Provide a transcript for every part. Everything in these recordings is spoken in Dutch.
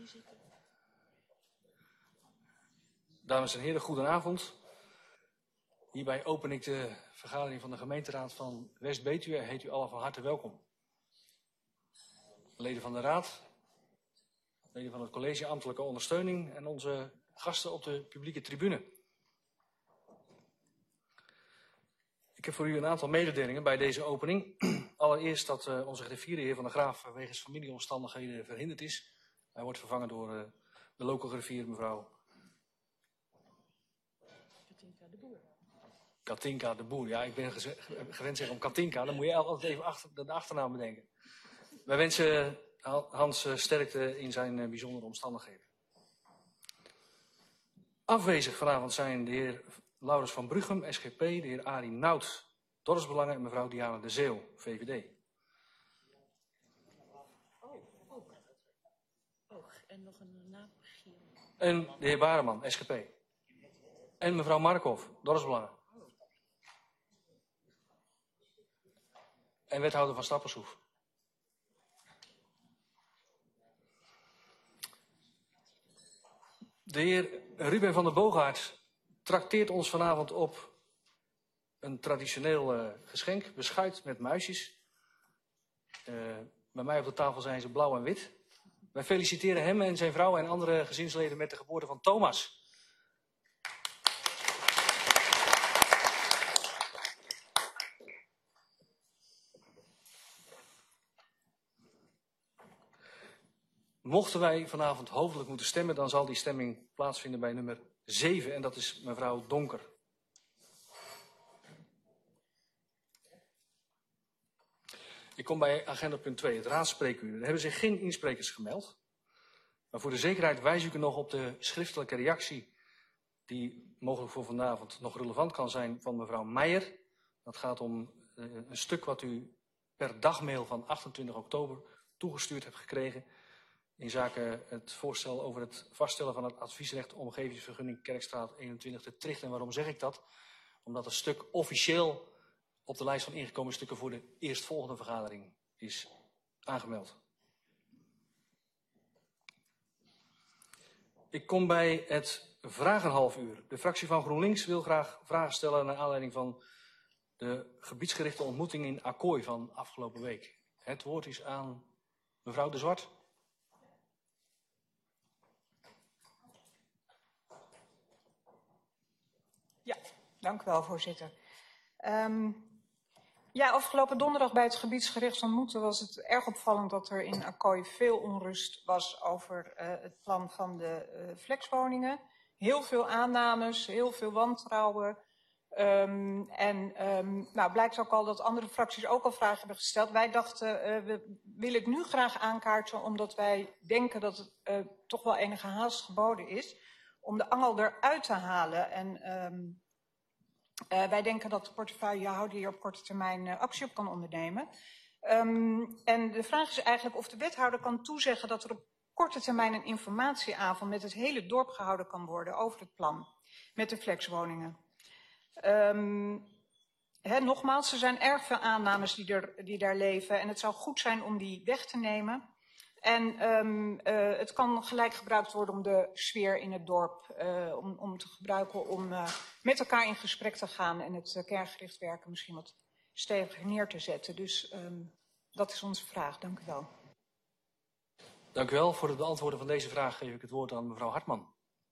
Dames en heren, goedenavond. Hierbij open ik de vergadering van de gemeenteraad van West-Betuwe. Heet u allen van harte welkom. Leden van de raad, leden van het college ambtelijke ondersteuning en onze gasten op de publieke tribune. Ik heb voor u een aantal mededelingen bij deze opening. Allereerst dat onze griffier, de heer Van der Graaf, wegens familieomstandigheden verhinderd is. Hij wordt vervangen door de lokale griffier, mevrouw Katinka de Boer. Ja, ik ben gewend zeggen om Katinka, dan moet je altijd even de achternaam bedenken. Wij wensen Hans sterkte in zijn bijzondere omstandigheden. Afwezig vanavond zijn de heer Laurens van Bruggen, SGP, de heer Arie Nout, Dorpsbelangen en mevrouw Diana de Zeeuw, VVD. En nog een naam. En de heer Bareman, SGP. En mevrouw Markhoff, Dorpsbelangen. En wethouder van Stappershoef. De heer Ruben van der Boogaard trakteert ons vanavond op een traditioneel geschenk, beschuit met muisjes. Bij mij op de tafel zijn ze blauw en wit. Wij feliciteren hem en zijn vrouw en andere gezinsleden met de geboorte van Thomas. Mochten wij vanavond hoofdelijk moeten stemmen, dan zal die stemming plaatsvinden bij nummer 7 en dat is mevrouw Donker. Ik kom bij agenda punt 2, het raadspreekuur. Er hebben zich geen insprekers gemeld. Maar voor de zekerheid wijs ik u nog op de schriftelijke reactie die mogelijk voor vanavond nog relevant kan zijn van mevrouw Meijer. Dat gaat om een stuk wat u per dagmail van 28 oktober toegestuurd hebt gekregen. In zaken het voorstel over het vaststellen van het adviesrecht omgevingsvergunning Kerkstraat 21 te Tricht. En waarom zeg ik dat? Omdat het stuk officieel op de lijst van ingekomen stukken voor de eerstvolgende vergadering is aangemeld. Ik kom bij het vragenhalfuur. De fractie van GroenLinks wil graag vragen stellen naar aanleiding van de gebiedsgerichte ontmoeting in Accoy van afgelopen week. Het woord is aan mevrouw De Zwart. Ja, dank u wel, voorzitter. Ja, afgelopen donderdag bij het gebiedsgericht ontmoeten was het erg opvallend dat er in Accoy veel onrust was over het plan van de flexwoningen. Heel veel aannames, heel veel wantrouwen. Nou, blijkt ook al dat andere fracties ook al vragen hebben gesteld. Wij dachten, we willen het nu graag aankaarten omdat wij denken dat het toch wel enige haast geboden is om de angel eruit te halen. En wij denken dat de portefeuillehouder hier op korte termijn actie op kan ondernemen. En de vraag is eigenlijk of de wethouder kan toezeggen dat er op korte termijn een informatieavond met het hele dorp gehouden kan worden over het plan met de flexwoningen. Nogmaals, er zijn erg veel aannames die daar leven en het zou goed zijn om die weg te nemen. En het kan gelijk gebruikt worden om de sfeer in het dorp om te gebruiken om met elkaar in gesprek te gaan en het kerngericht werken misschien wat steviger neer te zetten. Dus dat is onze vraag. Dank u wel. Dank u wel. Voor het beantwoorden van deze vraag geef ik het woord aan mevrouw Hartman.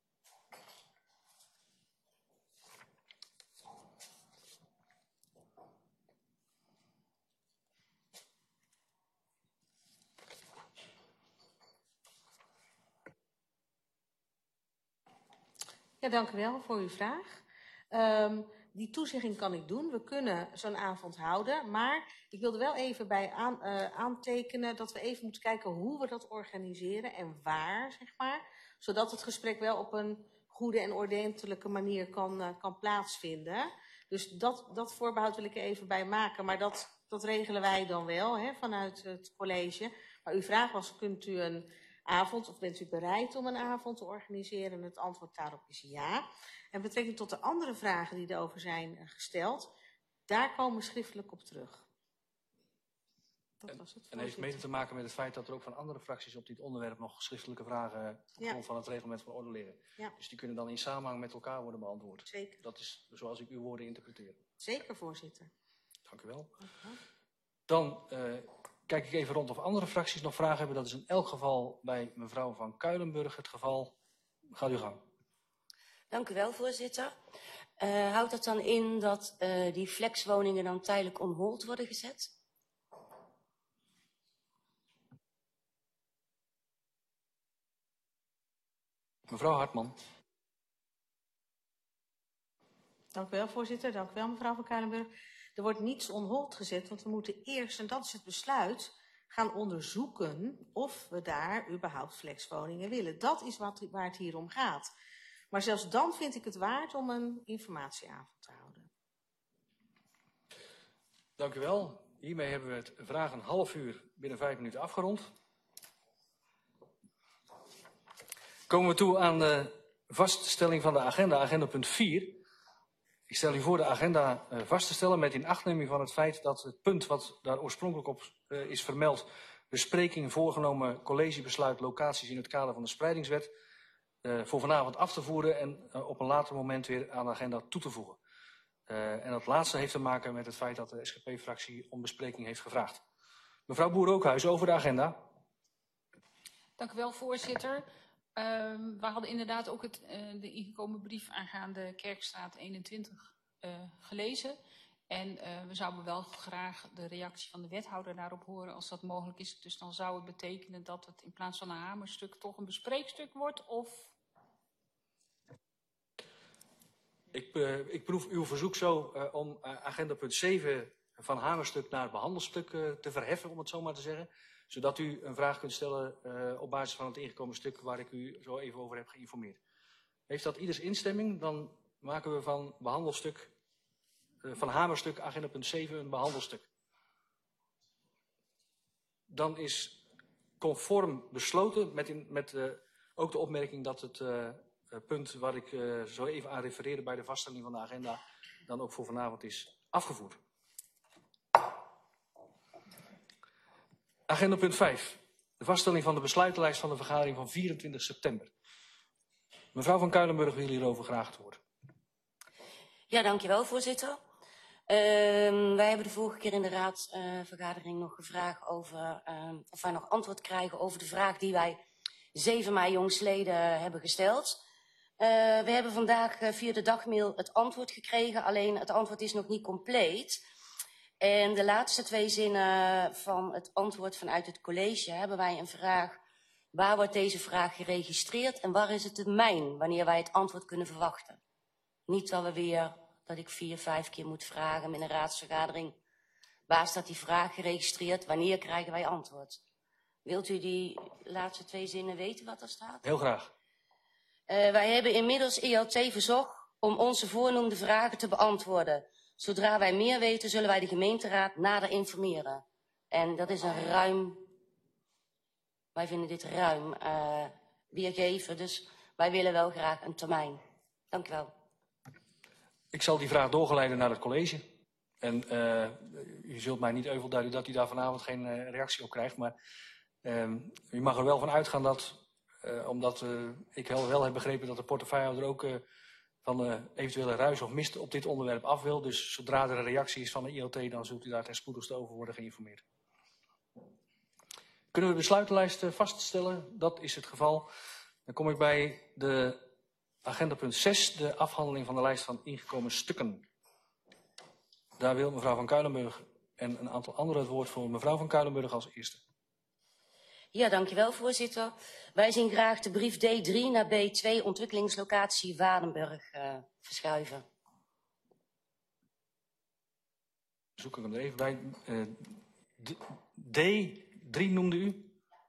Ja, dank u wel voor uw vraag. Die toezegging kan ik doen. We kunnen zo'n avond houden. Maar ik wilde wel even bij aantekenen dat we even moeten kijken hoe we dat organiseren en waar, zeg maar. Zodat het gesprek wel op een goede en ordentelijke manier kan plaatsvinden. Dus dat voorbehoud wil ik er even bij maken. Maar dat regelen wij dan wel vanuit het college. Maar uw vraag was, kunt u een avond of bent u bereid om een avond te organiseren? En het antwoord daarop is ja. En betrekking tot de andere vragen die erover zijn gesteld, daar komen we schriftelijk op terug. Dat was het, en heeft mede te maken met het feit dat er ook van andere fracties op dit onderwerp nog schriftelijke vragen op grond van het reglement van orde liggen. Ja. Dus die kunnen dan in samenhang met elkaar worden beantwoord. Zeker. Dat is zoals ik uw woorden interpreteer. Zeker, voorzitter. Dank u wel. Dan kijk ik even rond of andere fracties nog vragen hebben. Dat is in elk geval bij mevrouw Van Kuilenburg het geval. Gaat uw gang. Dank u wel, voorzitter. Houdt dat dan in dat die flexwoningen dan tijdelijk on hold worden gezet? Mevrouw Hartman. Dank u wel, voorzitter. Dank u wel, mevrouw Van Kuilenburg. Er wordt niets on hold gezet, want we moeten eerst, en dat is het besluit, gaan onderzoeken of we daar überhaupt flexwoningen willen. Dat is waar het hier om gaat. Maar zelfs dan vind ik het waard om een informatieavond te houden. Dank u wel. Hiermee hebben we het vragen een half uur binnen 5 minuten afgerond. Komen we toe aan de vaststelling van de agenda, agenda punt 4. Ik stel u voor de agenda vast te stellen met inachtneming van het feit dat het punt wat daar oorspronkelijk op is vermeld, bespreking voorgenomen collegebesluit locaties in het kader van de spreidingswet, voor vanavond af te voeren en op een later moment weer aan de agenda toe te voegen. En dat laatste heeft te maken met het feit dat de SGP-fractie om bespreking heeft gevraagd. Mevrouw Boer-Ookhuis, over de agenda. Dank u wel, voorzitter. We hadden inderdaad ook de ingekomen brief aangaande Kerkstraat 21 gelezen. En we zouden wel graag de reactie van de wethouder daarop horen als dat mogelijk is. Dus dan zou het betekenen dat het in plaats van een hamerstuk toch een bespreekstuk wordt, of... Ik proef uw verzoek zo om agenda punt 7 van hamerstuk naar behandelstuk te verheffen, om het zo maar te zeggen. Zodat u een vraag kunt stellen op basis van het ingekomen stuk waar ik u zo even over heb geïnformeerd. Heeft dat ieders instemming? Dan maken we van behandelstuk, van hamerstuk agenda punt 7 een behandelstuk. Dan is conform besloten met ook de opmerking dat het punt waar ik zo even aan refereerde bij de vaststelling van de agenda dan ook voor vanavond is afgevoerd. Agenda punt 5. De vaststelling van de besluitenlijst van de vergadering van 24 september. Mevrouw Van Kuilenburg wil hierover graag het woord. Ja, dankjewel, voorzitter. Wij hebben de vorige keer in de raadsvergadering nog gevraagd over of wij nog antwoord krijgen over de vraag die wij 7 mei jongstleden hebben gesteld. We hebben vandaag via de dagmail het antwoord gekregen, alleen het antwoord is nog niet compleet. En de laatste 2 zinnen van het antwoord vanuit het college hebben wij een vraag. Waar wordt deze vraag geregistreerd en waar is het termijn wanneer wij het antwoord kunnen verwachten? Niet dat ik 4, 5 keer moet vragen in een raadsvergadering. Waar staat die vraag geregistreerd? Wanneer krijgen wij antwoord? Wilt u die laatste 2 zinnen weten wat er staat? Heel graag. Wij hebben inmiddels ELT verzocht om onze voornoemde vragen te beantwoorden. Zodra wij meer weten, zullen wij de gemeenteraad nader informeren. En dat is een ruim, wij vinden dit ruim weergeven, dus wij willen wel graag een termijn. Dank u wel. Ik zal die vraag doorgeleiden naar het college. En u zult mij niet euvel duiden dat u daar vanavond geen reactie op krijgt. Maar u mag er wel van uitgaan dat, omdat ik wel heb begrepen dat de portefeuillehouder ook van eventuele ruis of mist op dit onderwerp af wil. Dus zodra er een reactie is van de ILT, dan zult u daar ten spoedigste over worden geïnformeerd. Kunnen we de besluitenlijst vaststellen? Dat is het geval. Dan kom ik bij de agenda punt 6, de afhandeling van de lijst van ingekomen stukken. Daar wil mevrouw Van Kuilenburg en een aantal anderen het woord voor. Mevrouw Van Kuilenburg als eerste. Ja, dankjewel, voorzitter. Wij zien graag de brief D3 naar B2 ontwikkelingslocatie Waardenburg verschuiven. Zoek ik hem er even bij. D3 noemde u?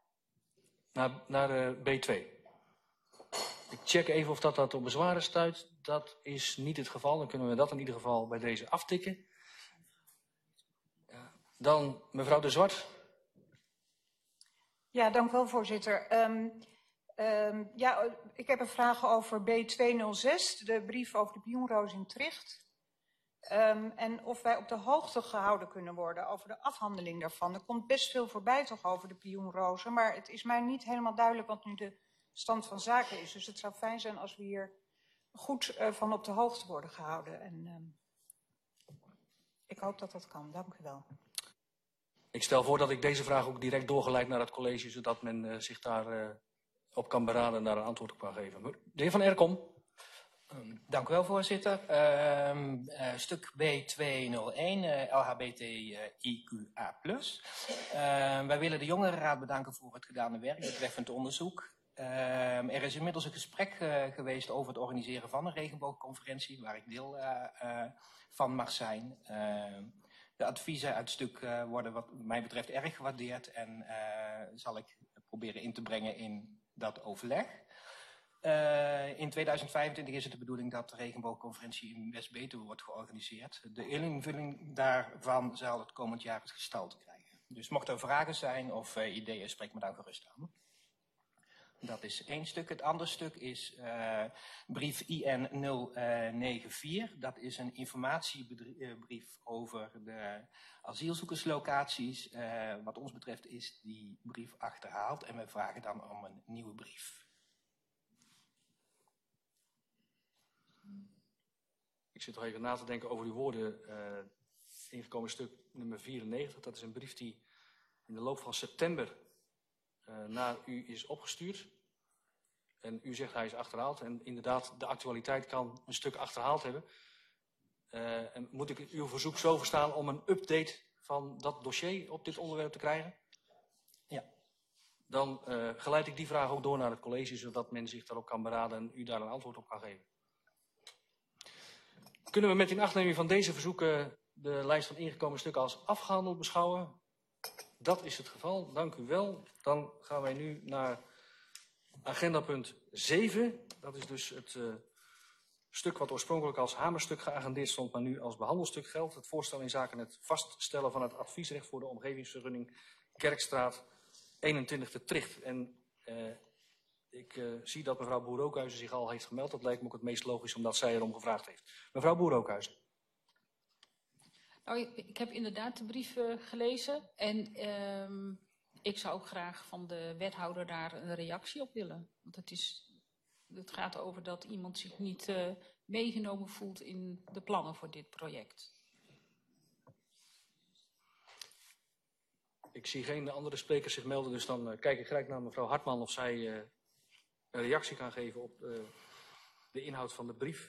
Naar B2. Ik check even of dat op bezwaren stuit. Dat is niet het geval. Dan kunnen we dat in ieder geval bij deze aftikken. Ja. Dan mevrouw De Zwart. Ja, dank u wel, voorzitter. Ik heb een vraag over B206, de brief over de Pioenroos in Tricht. En of wij op de hoogte gehouden kunnen worden over de afhandeling daarvan. Er komt best veel voorbij toch over de pioenrozen, maar het is mij niet helemaal duidelijk wat nu de stand van zaken is. Dus het zou fijn zijn als we hier goed van op de hoogte worden gehouden. En ik hoop dat dat kan. Dank u wel. Ik stel voor dat ik deze vraag ook direct doorgeleid naar het college, zodat men zich daar op kan beraden en daar een antwoord op kan geven. De heer Van Erkom. Dank u wel, voorzitter. Stuk B201, LHBTIQA+. Wij willen de Jongerenraad bedanken voor het gedane werk betreffend onderzoek. Er is inmiddels een gesprek geweest over het organiseren van een regenboogconferentie, waar ik deel van mag zijn. De adviezen uit het stuk worden wat mij betreft erg gewaardeerd en zal ik proberen in te brengen in dat overleg. In 2025 is het de bedoeling dat de regenboogconferentie in West-Betuwe wordt georganiseerd. De invulling daarvan zal het komend jaar het gestalte krijgen. Dus mocht er vragen zijn of ideeën, spreek me dan gerust aan. Dat is één stuk. Het andere stuk is brief IN 094. Dat is een informatiebrief over de asielzoekerslocaties. Wat ons betreft is die brief achterhaald en we vragen dan om een nieuwe brief. Ik zit nog even na te denken over uw woorden. Ingekomen stuk nummer 94. Dat is een brief die in de loop van september naar u is opgestuurd. En u zegt hij is achterhaald. En inderdaad, de actualiteit kan een stuk achterhaald hebben. En moet ik uw verzoek zo verstaan om een update van dat dossier op dit onderwerp te krijgen? Ja. Dan geleid ik die vraag ook door naar het college, zodat men zich daarop kan beraden en u daar een antwoord op kan geven. Kunnen we met inachtneming van deze verzoeken de lijst van ingekomen stukken als afgehandeld beschouwen? Dat is het geval. Dank u wel. Dan gaan wij nu naar agendapunt 7. Dat is dus het stuk wat oorspronkelijk als hamerstuk geagendeerd stond, maar nu als behandelstuk geldt. Het voorstel in zaken het vaststellen van het adviesrecht voor de omgevingsvergunning Kerkstraat 21 te Tricht. En ik zie dat mevrouw Boer-Ookhuizen zich al heeft gemeld. Dat lijkt me ook het meest logisch, omdat zij erom gevraagd heeft. Mevrouw Boer-Ookhuizen. Nou, ik heb inderdaad de brief gelezen en ik zou ook graag van de wethouder daar een reactie op willen. Want het gaat over dat iemand zich niet meegenomen voelt in de plannen voor dit project. Ik zie geen andere sprekers zich melden, dus dan kijk ik gelijk naar mevrouw Hartman of zij een reactie kan geven op de inhoud van de brief.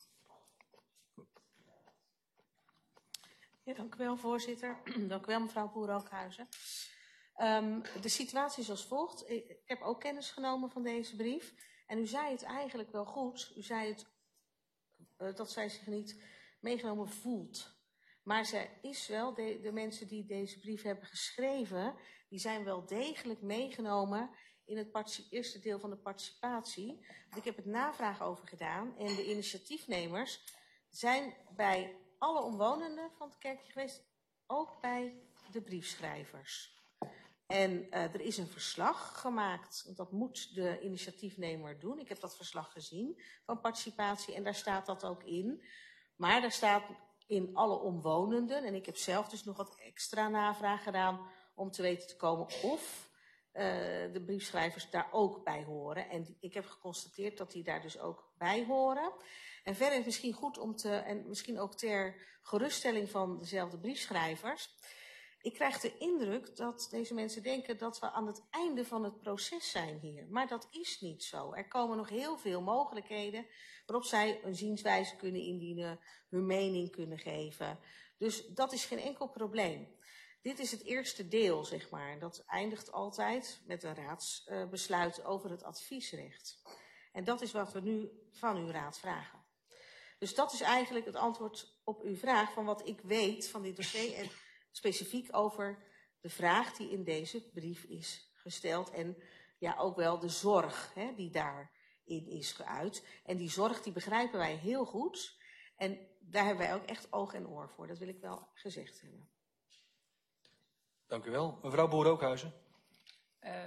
Ja, dank u wel, voorzitter. Dank u wel, mevrouw Boer-Ookhuizen. De situatie is als volgt. Ik heb ook kennis genomen van deze brief. En u zei het eigenlijk wel goed. U zei dat zij zich niet meegenomen voelt. Maar zij is wel, de mensen die deze brief hebben geschreven, die zijn wel degelijk meegenomen in het eerste deel van de participatie. Want ik heb het navraag over gedaan en de initiatiefnemers zijn bij alle omwonenden van het kerkje geweest, ook bij de briefschrijvers. En er is een verslag gemaakt, want dat moet de initiatiefnemer doen. Ik heb dat verslag gezien van participatie en daar staat dat ook in. Maar daar staat in alle omwonenden, en ik heb zelf dus nog wat extra navraag gedaan om te weten te komen of de briefschrijvers daar ook bij horen. En ik heb geconstateerd dat die daar dus ook bij horen. En verder is het misschien goed om en misschien ook ter geruststelling van dezelfde briefschrijvers. Ik krijg de indruk dat deze mensen denken dat we aan het einde van het proces zijn hier. Maar dat is niet zo. Er komen nog heel veel mogelijkheden waarop zij een zienswijze kunnen indienen, hun mening kunnen geven. Dus dat is geen enkel probleem. Dit is het eerste deel, zeg maar. Dat eindigt altijd met een raadsbesluit over het adviesrecht. En dat is wat we nu van uw raad vragen. Dus dat is eigenlijk het antwoord op uw vraag van wat ik weet van dit dossier en specifiek over de vraag die in deze brief is gesteld en ja ook wel de zorg die daarin is geuit. En die zorg die begrijpen wij heel goed en daar hebben wij ook echt oog en oor voor. Dat wil ik wel gezegd hebben. Dank u wel. Mevrouw Boer-Ookhuizen.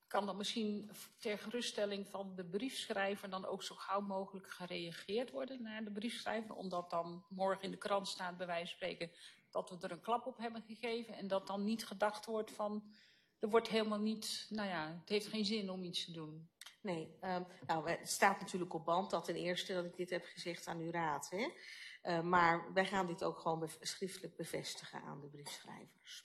kan dan misschien ter geruststelling van de briefschrijver dan ook zo gauw mogelijk gereageerd worden naar de briefschrijver, omdat dan morgen in de krant staat, bij wijze van spreken, dat we er een klap op hebben gegeven en dat dan niet gedacht wordt van, er wordt helemaal niet, nou ja, het heeft geen zin om iets te doen. Nee, het staat natuurlijk op band dat ten eerste dat ik dit heb gezegd aan uw raad. Hè? Maar wij gaan dit ook gewoon schriftelijk bevestigen aan de briefschrijvers.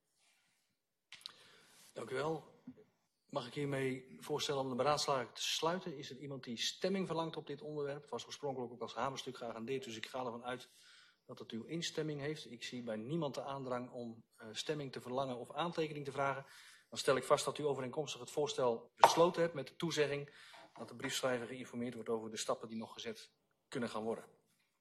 Dank u wel. Mag ik hiermee voorstellen om de beraadslaging te sluiten? Is er iemand die stemming verlangt op dit onderwerp? Het was oorspronkelijk ook als hamerstuk geagendeerd, dus ik ga ervan uit dat het uw instemming heeft. Ik zie bij niemand de aandrang om stemming te verlangen of aantekening te vragen. Dan stel ik vast dat u overeenkomstig het voorstel besloten hebt met de toezegging dat de briefschrijver geïnformeerd wordt over de stappen die nog gezet kunnen gaan worden.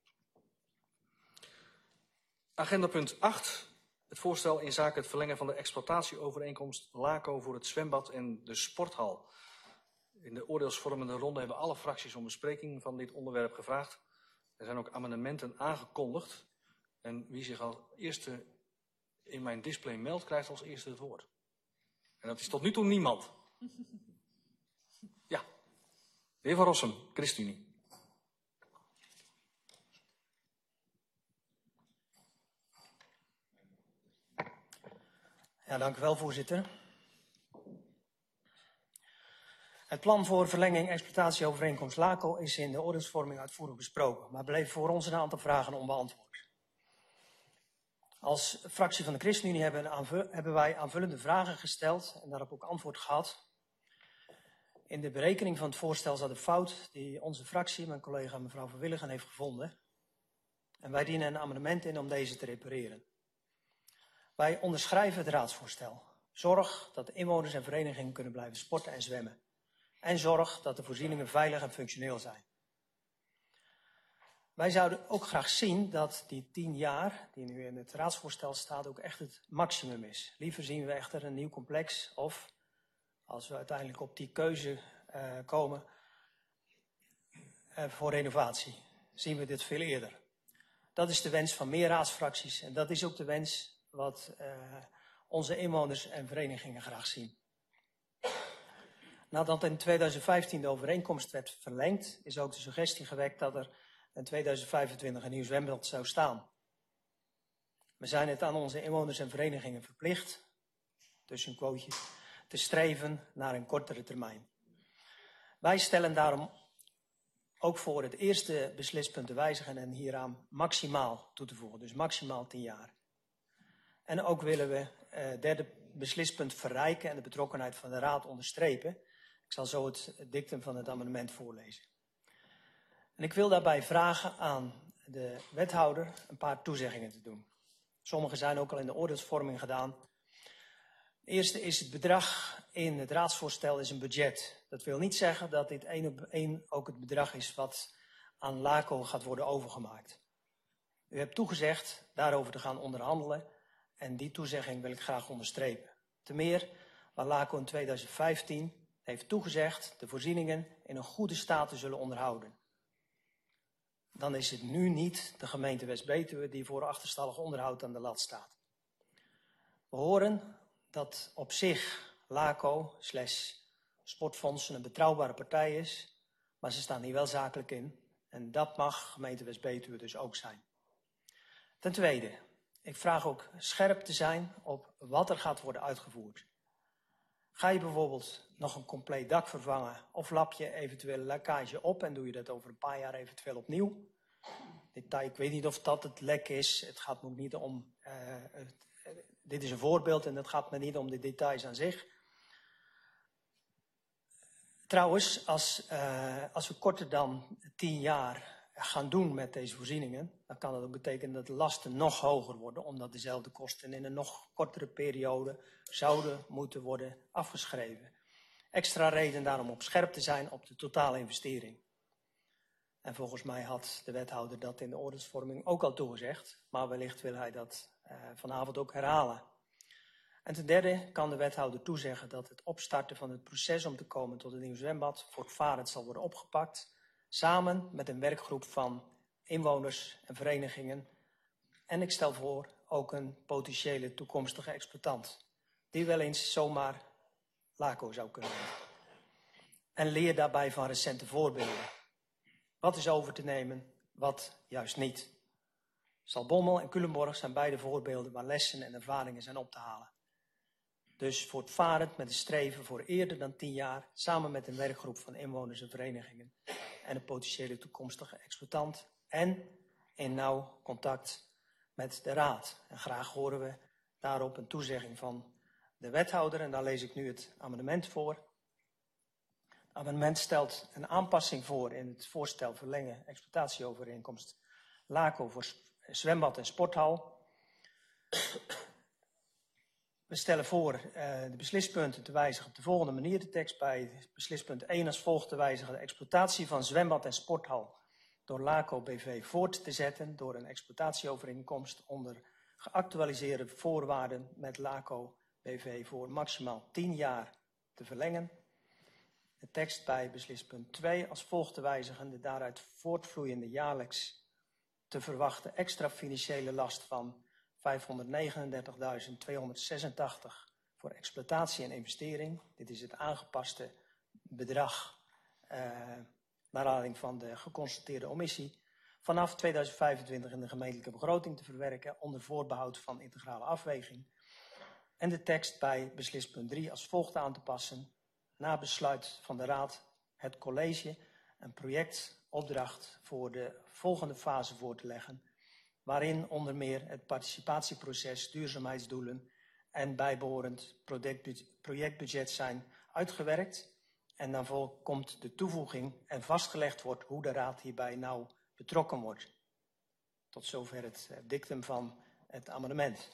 Agenda punt 8. Het voorstel in zaken het verlengen van de exploitatieovereenkomst LACO voor het zwembad en de sporthal. In de oordeelsvormende ronde hebben alle fracties om bespreking van dit onderwerp gevraagd. Er zijn ook amendementen aangekondigd. En wie zich als eerste in mijn display meldt, krijgt als eerste het woord. En dat is tot nu toe niemand. Ja, de heer Van Rossum, ChristenUnie. Ja, dank u wel, voorzitter. Het plan voor verlenging exploitatieovereenkomst LACO is in de oordeelsvorming uitvoerig besproken, maar bleef voor ons een aantal vragen onbeantwoord. Als fractie van de ChristenUnie hebben wij aanvullende vragen gesteld en daarop ook antwoord gehad. In de berekening van het voorstel zat een fout die onze fractie, mijn collega mevrouw Van Willigen, heeft gevonden. En wij dienen een amendement in om deze te repareren. Wij onderschrijven het raadsvoorstel. Zorg dat de inwoners en verenigingen kunnen blijven sporten en zwemmen. En zorg dat de voorzieningen veilig en functioneel zijn. Wij zouden ook graag zien dat die 10 jaar, die nu in het raadsvoorstel staat, ook echt het maximum is. Liever zien we echter een nieuw complex of, als we uiteindelijk op die keuze komen, voor renovatie, zien we dit veel eerder. Dat is de wens van meer raadsfracties en dat is ook de wens wat onze inwoners en verenigingen graag zien. Nadat in 2015 de overeenkomst werd verlengd, is ook de suggestie gewekt dat er in 2025 een nieuw zwembad zou staan. We zijn het aan onze inwoners en verenigingen verplicht, tussen een quoteje, te streven naar een kortere termijn. Wij stellen daarom ook voor het eerste beslispunt te wijzigen en hieraan maximaal toe te voegen, dus maximaal 10 jaar. En ook willen we het derde beslispunt verrijken en de betrokkenheid van de Raad onderstrepen. Ik zal zo het dictum van het amendement voorlezen. En ik wil daarbij vragen aan de wethouder een paar toezeggingen te doen. Sommige zijn ook al in de oordeelsvorming gedaan. De eerste is het bedrag in het raadsvoorstel is een budget. Dat wil niet zeggen dat dit 1 op 1 ook het bedrag is wat aan LACO gaat worden overgemaakt. U hebt toegezegd daarover te gaan onderhandelen. En die toezegging wil ik graag onderstrepen. Ten meer waar LACO in 2015 heeft toegezegd de voorzieningen in een goede staat te zullen onderhouden. Dan is het nu niet de gemeente West-Betuwe die voor achterstallig onderhoud aan de lat staat. We horen dat op zich LACO/sportfondsen een betrouwbare partij is, maar ze staan hier wel zakelijk in. En dat mag gemeente West-Betuwe dus ook zijn. Ten tweede, ik vraag ook scherp te zijn op wat er gaat worden uitgevoerd. Ga je bijvoorbeeld nog een compleet dak vervangen of lap je eventuele lekkage op en doe je dat over een paar jaar eventueel opnieuw? Detail, ik weet niet of dat het lek is. Het gaat me ook niet om, dit is een voorbeeld en het gaat me niet om de details aan zich. Trouwens, als we korter dan 10 jaar gaan doen met deze voorzieningen, dan kan dat ook betekenen dat de lasten nog hoger worden, omdat dezelfde kosten in een nog kortere periode zouden moeten worden afgeschreven. Extra reden daarom op scherp te zijn op de totale investering. En volgens mij had de wethouder dat in de oordeelsvorming ook al toegezegd, maar wellicht wil hij dat vanavond ook herhalen. En ten derde kan de wethouder toezeggen dat het opstarten van het proces om te komen tot een nieuw zwembad voortvarend zal worden opgepakt, samen met een werkgroep van inwoners en verenigingen. En ik stel voor ook een potentiële toekomstige exploitant, die wel eens zomaar LACO zou kunnen worden. En leer daarbij van recente voorbeelden. Wat is over te nemen, wat juist niet. Zaltbommel en Culemborg zijn beide voorbeelden waar lessen en ervaringen zijn op te halen. Dus voortvarend met een streven voor eerder dan 10 jaar, samen met een werkgroep van inwoners en verenigingen en een potentiële toekomstige exploitant en in nauw contact met de raad. En graag horen we daarop een toezegging van de wethouder en daar lees ik nu het amendement voor. Het amendement stelt een aanpassing voor in het voorstel verlengen exploitatieovereenkomst LACO voor zwembad en sporthal. We stellen voor de beslispunten te wijzigen op de volgende manier. De tekst bij beslispunt 1 als volgt te wijzigen. De exploitatie van zwembad en sporthal door LACO BV voort te zetten door een exploitatieovereenkomst onder geactualiseerde voorwaarden met LACO BV voor maximaal 10 jaar te verlengen. De tekst bij beslispunt 2 als volgt te wijzigen. De daaruit voortvloeiende jaarlijks te verwachten extra financiële last van 539.286 voor exploitatie en investering. Dit is het aangepaste bedrag naar aanleiding van de geconstateerde omissie. Vanaf 2025 in de gemeentelijke begroting te verwerken onder voorbehoud van integrale afweging. En de tekst bij beslispunt 3 als volgt aan te passen. Na besluit van de Raad het college een projectopdracht voor de volgende fase voor te leggen, waarin onder meer het participatieproces, duurzaamheidsdoelen en bijbehorend projectbudget zijn uitgewerkt. En dan komt de toevoeging en vastgelegd wordt hoe de Raad hierbij nauw betrokken wordt. Tot zover het dictum van het amendement.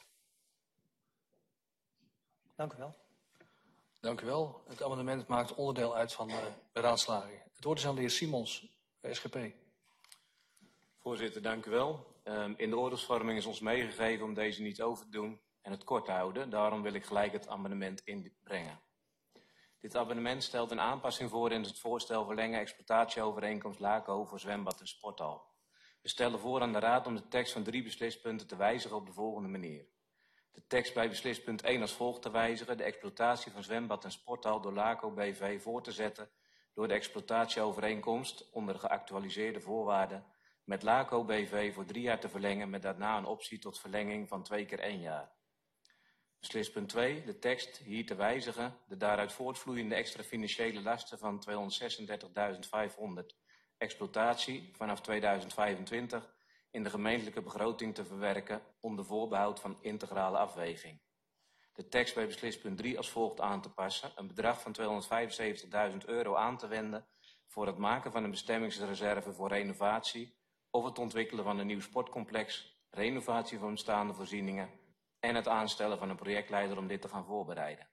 Dank u wel. Dank u wel. Het amendement maakt onderdeel uit van de beraadslaging. Het woord is aan de heer Simons, SGP. Voorzitter, dank u wel. In de oordeelsvorming is ons meegegeven om deze niet over te doen en het kort te houden. Daarom wil ik gelijk het amendement inbrengen. Dit amendement stelt een aanpassing voor in het voorstel verlengen exploitatieovereenkomst LACO voor zwembad en sporthal. We stellen voor aan de Raad om de tekst van 3 beslispunten te wijzigen op de volgende manier. De tekst bij beslispunt 1 als volgt te wijzigen. De exploitatie van zwembad en sporthal door LACO BV voor te zetten door de exploitatieovereenkomst onder geactualiseerde voorwaarden met LACO BV voor 3 jaar te verlengen met daarna een optie tot verlenging van 2 keer 1 jaar. Beslispunt 2. De tekst hier te wijzigen. De daaruit voortvloeiende extra financiële lasten van 236.500 exploitatie vanaf 2025 in de gemeentelijke begroting te verwerken onder voorbehoud van integrale afweging. De tekst bij beslispunt 3 als volgt aan te passen. Een bedrag van €275.000 aan te wenden voor het maken van een bestemmingsreserve voor renovatie of het ontwikkelen van een nieuw sportcomplex, renovatie van bestaande voorzieningen en het aanstellen van een projectleider om dit te gaan voorbereiden.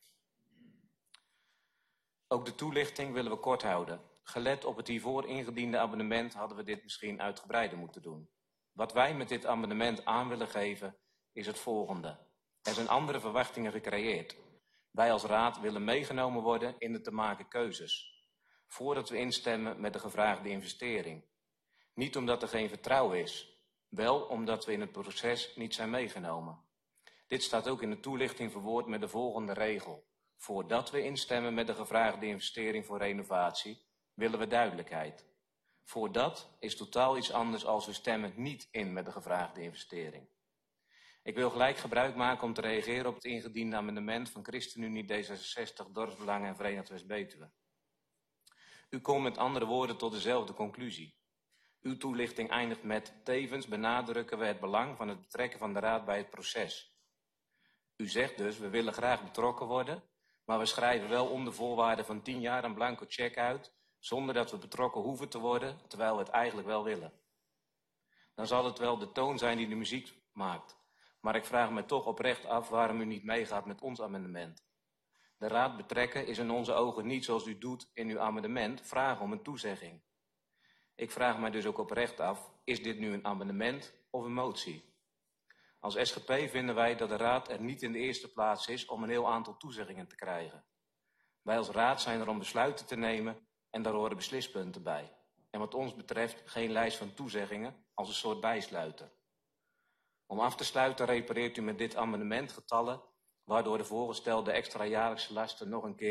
Ook de toelichting willen we kort houden. Gelet op het hiervoor ingediende amendement hadden we dit misschien uitgebreider moeten doen. Wat wij met dit amendement aan willen geven is het volgende. Er zijn andere verwachtingen gecreëerd. Wij als Raad willen meegenomen worden in de te maken keuzes, voordat we instemmen met de gevraagde investering. Niet omdat er geen vertrouwen is, wel omdat we in het proces niet zijn meegenomen. Dit staat ook in de toelichting verwoord met de volgende regel. Voordat we instemmen met de gevraagde investering voor renovatie, willen we duidelijkheid. Voordat is totaal iets anders als we stemmen niet in met de gevraagde investering. Ik wil gelijk gebruik maken om te reageren op het ingediende amendement van ChristenUnie D66, Dorpsbelangen en Verenigd West-Betuwe. U komt met andere woorden tot dezelfde conclusie. Uw toelichting eindigt met: tevens benadrukken we het belang van het betrekken van de Raad bij het proces. U zegt dus, we willen graag betrokken worden, maar we schrijven wel onder voorwaarden van 10 jaar een blanco cheque uit, zonder dat we betrokken hoeven te worden, terwijl we het eigenlijk wel willen. Dan zal het wel de toon zijn die de muziek maakt. Maar ik vraag me toch oprecht af waarom u niet meegaat met ons amendement. De Raad betrekken is in onze ogen niet zoals u doet in uw amendement, vragen om een toezegging. Ik vraag mij dus ook oprecht af, is dit nu een amendement of een motie? Als SGP vinden wij dat de Raad er niet in de eerste plaats is om een heel aantal toezeggingen te krijgen. Wij als Raad zijn er om besluiten te nemen en daar horen beslispunten bij. En wat ons betreft geen lijst van toezeggingen als een soort bijsluiter. Om af te sluiten repareert u met dit amendement getallen, waardoor de voorgestelde extra jaarlijkse lasten nog een keer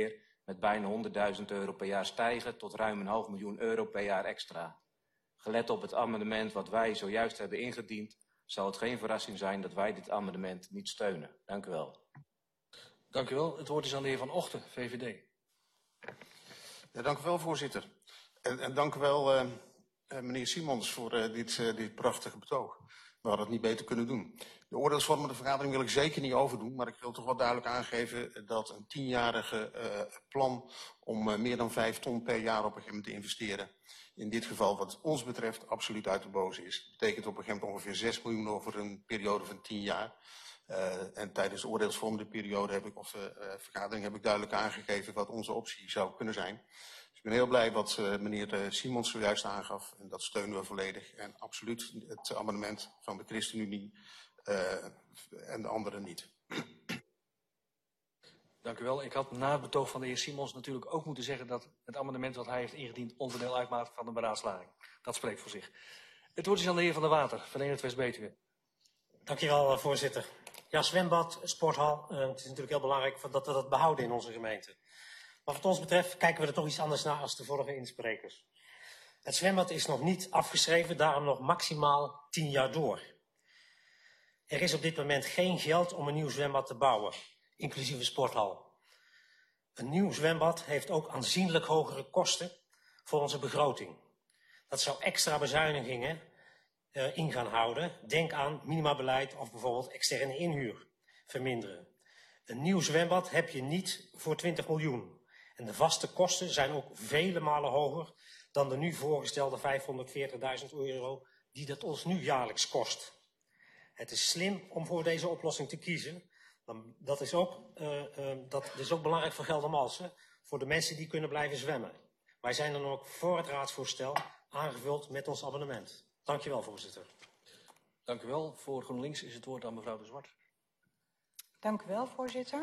met bijna 100.000 euro per jaar stijgen tot ruim €500.000 per jaar extra. Gelet op het amendement wat wij zojuist hebben ingediend, zal het geen verrassing zijn dat wij dit amendement niet steunen. Dank u wel. Dank u wel. Het woord is aan de heer Van Ochten, VVD. Ja, dank u wel, voorzitter. En dank u wel, meneer Simons, voor dit prachtige betoog. We hadden het niet beter kunnen doen. De oordeelsvormende vergadering wil ik zeker niet overdoen, maar ik wil toch wel duidelijk aangeven dat een 10-jarige plan om meer dan 5 ton per jaar op een gegeven moment te investeren, in dit geval wat ons betreft absoluut uit de boze is. Dat betekent op een gegeven moment ongeveer 6 miljoen over een periode van 10 jaar. En tijdens de oordeelsvormende periode vergadering heb ik duidelijk aangegeven wat onze optie zou kunnen zijn. Dus ik ben heel blij wat meneer Simons zojuist aangaf. En dat steunen we volledig. En absoluut het amendement van de ChristenUnie en de anderen niet. Dank u wel. Ik had na het betoog van de heer Simons natuurlijk ook moeten zeggen dat het amendement wat hij heeft ingediend onderdeel uitmaakt van de beraadslaging. Dat spreekt voor zich. Het woord is aan de heer Van der Water, Verenigd West-Betuwe. Dank je wel, voorzitter. Ja, zwembad, sporthal, het is natuurlijk heel belangrijk dat we dat behouden in onze gemeente. Maar wat ons betreft kijken we er toch iets anders naar als de vorige insprekers. Het zwembad is nog niet afgeschreven, daarom nog maximaal 10 jaar door. Er is op dit moment geen geld om een nieuw zwembad te bouwen, inclusief een sporthal. Een nieuw zwembad heeft ook aanzienlijk hogere kosten voor onze begroting. Dat zou extra bezuinigingen in gaan houden. Denk aan minimabeleid of bijvoorbeeld externe inhuur verminderen. Een nieuw zwembad heb je niet voor 20 miljoen. En de vaste kosten zijn ook vele malen hoger dan de nu voorgestelde 540.000 euro die dat ons nu jaarlijks kost. Het is slim om voor deze oplossing te kiezen. Dat is ook belangrijk voor Geldermalsen, voor de mensen die kunnen blijven zwemmen. Wij zijn dan ook voor het raadsvoorstel aangevuld met ons abonnement. Dank je wel, voorzitter. Dank u wel. Voor GroenLinks is het woord aan mevrouw De Zwart. Dank u wel, voorzitter.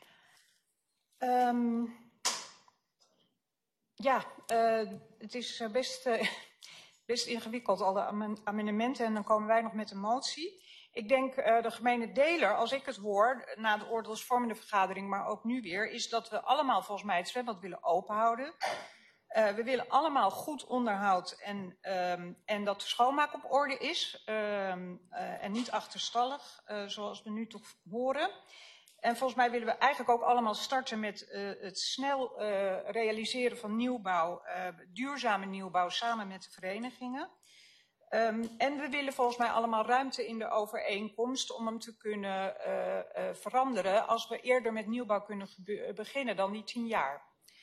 Het is best ingewikkeld, alle amendementen, en dan komen wij nog met een motie. Ik denk de gemene deler, als ik het hoor, na de oordeelsvormende vergadering, maar ook nu weer, is dat we allemaal volgens mij het zwembad willen openhouden. We willen allemaal goed onderhoud en dat de schoonmaak op orde is en niet achterstallig, zoals we nu toch horen. En volgens mij willen we eigenlijk ook allemaal starten met het snel realiseren van nieuwbouw, duurzame nieuwbouw samen met de verenigingen. En we willen volgens mij allemaal ruimte in de overeenkomst om hem te kunnen veranderen als we eerder met nieuwbouw kunnen beginnen dan die 10 jaar.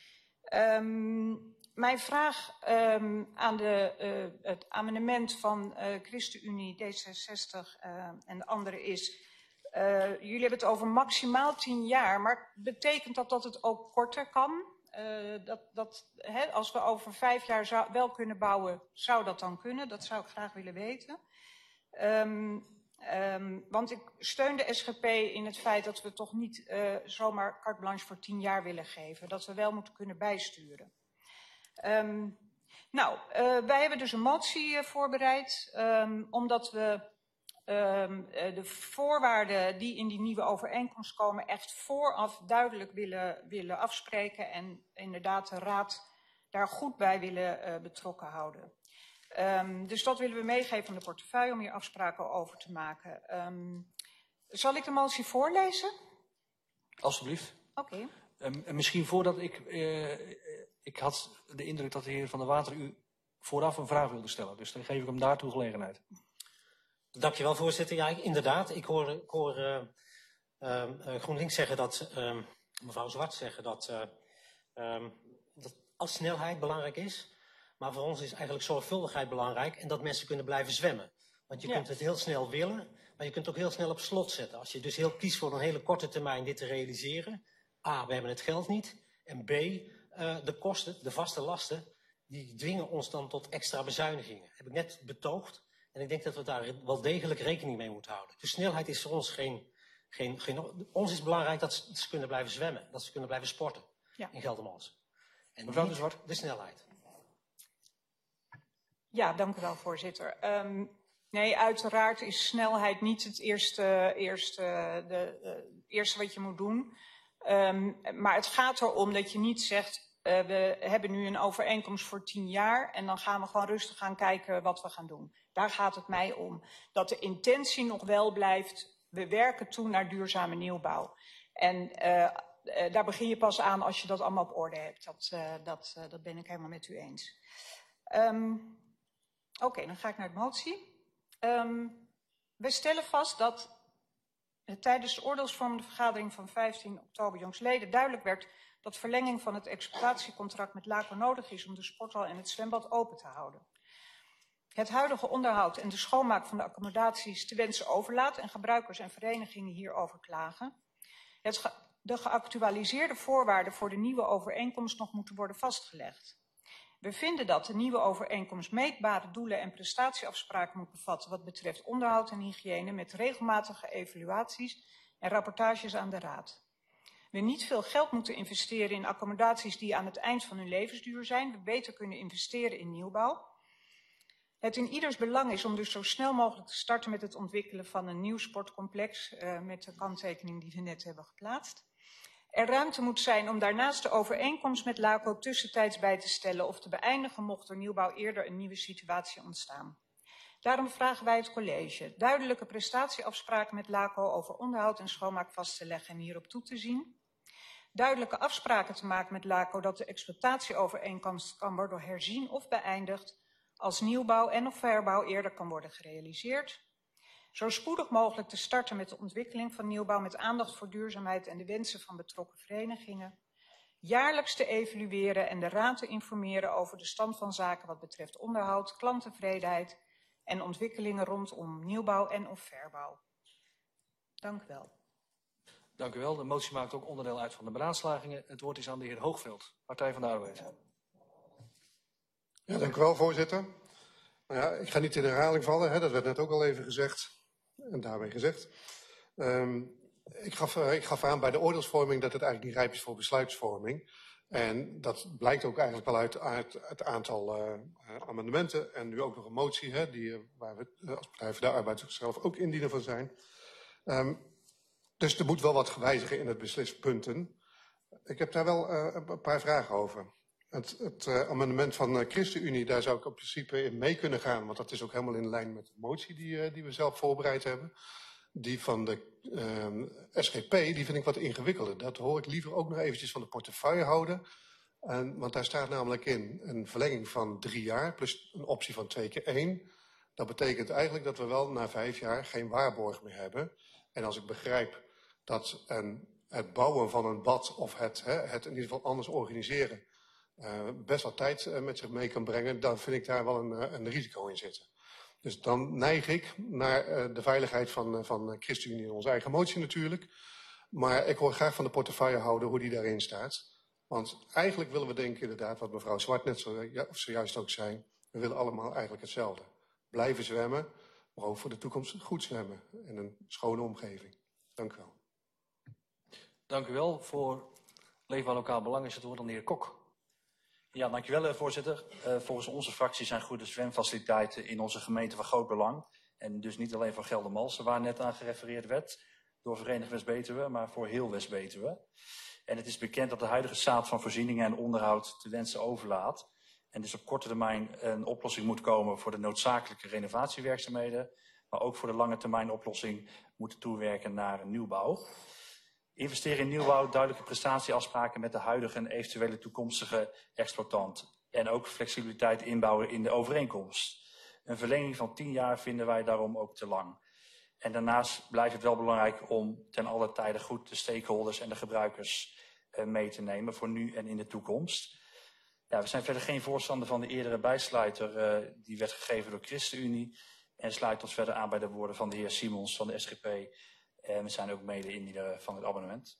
Mijn vraag aan het amendement van ChristenUnie, D66 en de anderen is, jullie hebben het over maximaal 10 jaar, maar betekent dat het ook korter kan? Als we over 5 jaar wel kunnen bouwen, zou dat dan kunnen? Dat zou ik graag willen weten. Want ik steun de SGP in het feit dat we toch niet zomaar carte blanche voor 10 jaar willen geven. Dat we wel moeten kunnen bijsturen. Wij hebben dus een motie voorbereid, omdat we de voorwaarden die in die nieuwe overeenkomst komen echt vooraf duidelijk willen afspreken en inderdaad de Raad daar goed bij willen betrokken houden. Dus dat willen we meegeven aan de portefeuille om hier afspraken over te maken. Zal ik de motie voorlezen? Alsjeblieft. Oké. Misschien voordat ik had de indruk dat de heer Van der Water u vooraf een vraag wilde stellen. Dus dan geef ik hem daartoe gelegenheid. Dank je wel, voorzitter. Ja, inderdaad. Ik hoor GroenLinks zeggen dat, mevrouw Zwart zeggen dat als snelheid belangrijk is. Maar voor ons is eigenlijk zorgvuldigheid belangrijk en dat mensen kunnen blijven zwemmen. Want je kunt het heel snel willen, maar je kunt het ook heel snel op slot zetten. Als je dus heel kiest voor een hele korte termijn dit te realiseren. A, we hebben het geld niet. En B, de kosten, de vaste lasten, die dwingen ons dan tot extra bezuinigingen. Dat heb ik net betoogd. En ik denk dat we daar wel degelijk rekening mee moeten houden. Dus snelheid is voor ons ons is belangrijk dat ze kunnen blijven zwemmen. Dat ze kunnen blijven sporten in Geldermalsen. En mevrouw De Zwart. De snelheid. Ja, dank u wel, voorzitter. Nee, uiteraard is snelheid niet het eerste wat je moet doen. Maar het gaat erom dat je niet zegt, we hebben nu een overeenkomst voor 10 jaar en dan gaan we gewoon rustig gaan kijken wat we gaan doen. Daar gaat het mij om. Dat de intentie nog wel blijft, we werken toe naar duurzame nieuwbouw. En daar begin je pas aan als je dat allemaal op orde hebt. Dat ben ik helemaal met u eens. Oké, dan ga ik naar de motie. We stellen vast dat tijdens de oordeelsvormende vergadering van 15 oktober jongstleden duidelijk werd dat verlenging van het exploitatiecontract met LACO nodig is om de sporthal en het zwembad open te houden. Het huidige onderhoud en de schoonmaak van de accommodaties te wensen overlaat en gebruikers en verenigingen hierover klagen. De geactualiseerde voorwaarden voor de nieuwe overeenkomst nog moeten worden vastgelegd. We vinden dat de nieuwe overeenkomst meetbare doelen en prestatieafspraken moet bevatten wat betreft onderhoud en hygiëne met regelmatige evaluaties en rapportages aan de Raad. We niet veel geld moeten investeren in accommodaties die aan het eind van hun levensduur zijn. We beter kunnen investeren in nieuwbouw. Het in ieders belang is om dus zo snel mogelijk te starten met het ontwikkelen van een nieuw sportcomplex met de kanttekening die we net hebben geplaatst. Er ruimte moet zijn om daarnaast de overeenkomst met LACO tussentijds bij te stellen of te beëindigen mocht er nieuwbouw eerder een nieuwe situatie ontstaan. Daarom vragen wij het college duidelijke prestatieafspraken met LACO over onderhoud en schoonmaak vast te leggen en hierop toe te zien. Duidelijke afspraken te maken met LACO dat de exploitatieovereenkomst kan worden herzien of beëindigd als nieuwbouw en of verbouw eerder kan worden gerealiseerd. Zo spoedig mogelijk te starten met de ontwikkeling van nieuwbouw met aandacht voor duurzaamheid en de wensen van betrokken verenigingen. Jaarlijks te evalueren en de Raad te informeren over de stand van zaken wat betreft onderhoud, klanttevredenheid en ontwikkelingen rondom nieuwbouw en of verbouw. Dank u wel. Dank u wel. De motie maakt ook onderdeel uit van de beraadslagingen. Het woord is aan de heer Hoogveld, Partij van de Arbeid. Ja, dank u wel, voorzitter. Nou ja, ik ga niet in de herhaling vallen, hè, dat werd net ook al even gezegd. En daarmee gezegd. Ik gaf aan bij de oordeelsvorming dat het eigenlijk niet rijp is voor besluitvorming. En dat blijkt ook eigenlijk wel uit het aantal amendementen. En nu ook nog een motie, hè, waar we als Partij voor de Arbeid zelf ook indiener van zijn. Dus er moet wel wat gewijzigen in het beslispunten. Ik heb daar wel een paar vragen over. Het amendement van ChristenUnie, daar zou ik op principe in mee kunnen gaan. Want dat is ook helemaal in lijn met de motie die we zelf voorbereid hebben. Die van de SGP, die vind ik wat ingewikkelder. Dat hoor ik liever ook nog eventjes van de portefeuillehouder. Want daar staat namelijk in een verlenging van 3 jaar plus een optie van 2 keer 1. Dat betekent eigenlijk dat we wel na 5 jaar geen waarborg meer hebben. En als ik begrijp dat het bouwen van een bad of het in ieder geval anders organiseren best wel tijd met zich mee kan brengen, dan vind ik daar wel een risico in zitten. Dus dan neig ik naar de veiligheid van ChristenUnie in onze eigen motie natuurlijk. Maar ik hoor graag van de portefeuillehouder hoe die daarin staat. Want eigenlijk willen we denken inderdaad, wat mevrouw Zwart net zojuist ook zei, we willen allemaal eigenlijk hetzelfde. Blijven zwemmen, maar ook voor de toekomst goed zwemmen in een schone omgeving. Dank u wel. Dank u wel. Voor Leefbaar Lokaal Belang is het woord aan de heer Kok. Ja, dankjewel voorzitter. Volgens onze fractie zijn goede zwemfaciliteiten in onze gemeente van groot belang. En dus niet alleen voor Geldermalsen, waar net aan gerefereerd werd door Vereniging West-Betuwe, maar voor heel West-Betuwe. En het is bekend dat de huidige staat van voorzieningen en onderhoud te wensen overlaat. En dus op korte termijn een oplossing moet komen voor de noodzakelijke renovatiewerkzaamheden, maar ook voor de lange termijn oplossing moeten toewerken naar nieuwbouw. Investeren in nieuwbouw, duidelijke prestatieafspraken met de huidige en eventuele toekomstige exploitant. En ook flexibiliteit inbouwen in de overeenkomst. Een verlenging van 10 jaar vinden wij daarom ook te lang. En daarnaast blijft het wel belangrijk om ten alle tijde goed de stakeholders en de gebruikers mee te nemen voor nu en in de toekomst. Ja, we zijn verder geen voorstander van de eerdere bijsluiter die werd gegeven door ChristenUnie. En sluit ons verder aan bij de woorden van de heer Simons van de SGP. En we zijn ook mede-indiener van het abonnement.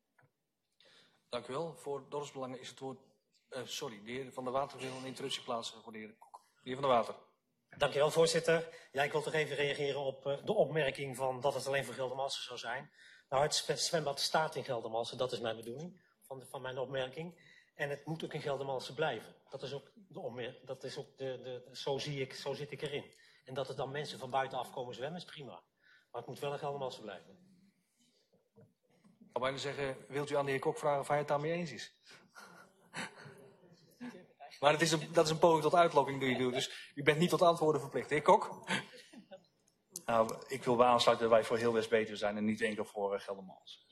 Dank u wel. Voor dorpsbelangen is het woord... de heer Van der Water wil een interruptie plaatsen voor de heer Kok. De heer Van der Water. Dank u wel, voorzitter. Ja, ik wil toch even reageren op de opmerking van dat het alleen voor Geldermalsen zou zijn. Nou, het zwembad staat in Geldermalsen, dat is mijn bedoeling van mijn opmerking. En het moet ook in Geldermalsen blijven. Dat is ook de opmerking, dat is ook zo zit ik erin. En dat er dan mensen van buitenaf komen zwemmen is prima. Maar het moet wel in Geldermalsen blijven. Ik zou bijna zeggen, wilt u aan de heer Kok vragen of hij het daarmee eens is? Maar dat is een poging tot uitlokking die je doet, dus u bent niet tot antwoorden verplicht. Heer Kok? Nou, ik wil bij aansluiten dat wij voor heel West-Betuwe zijn en niet enkel voor Geldermals.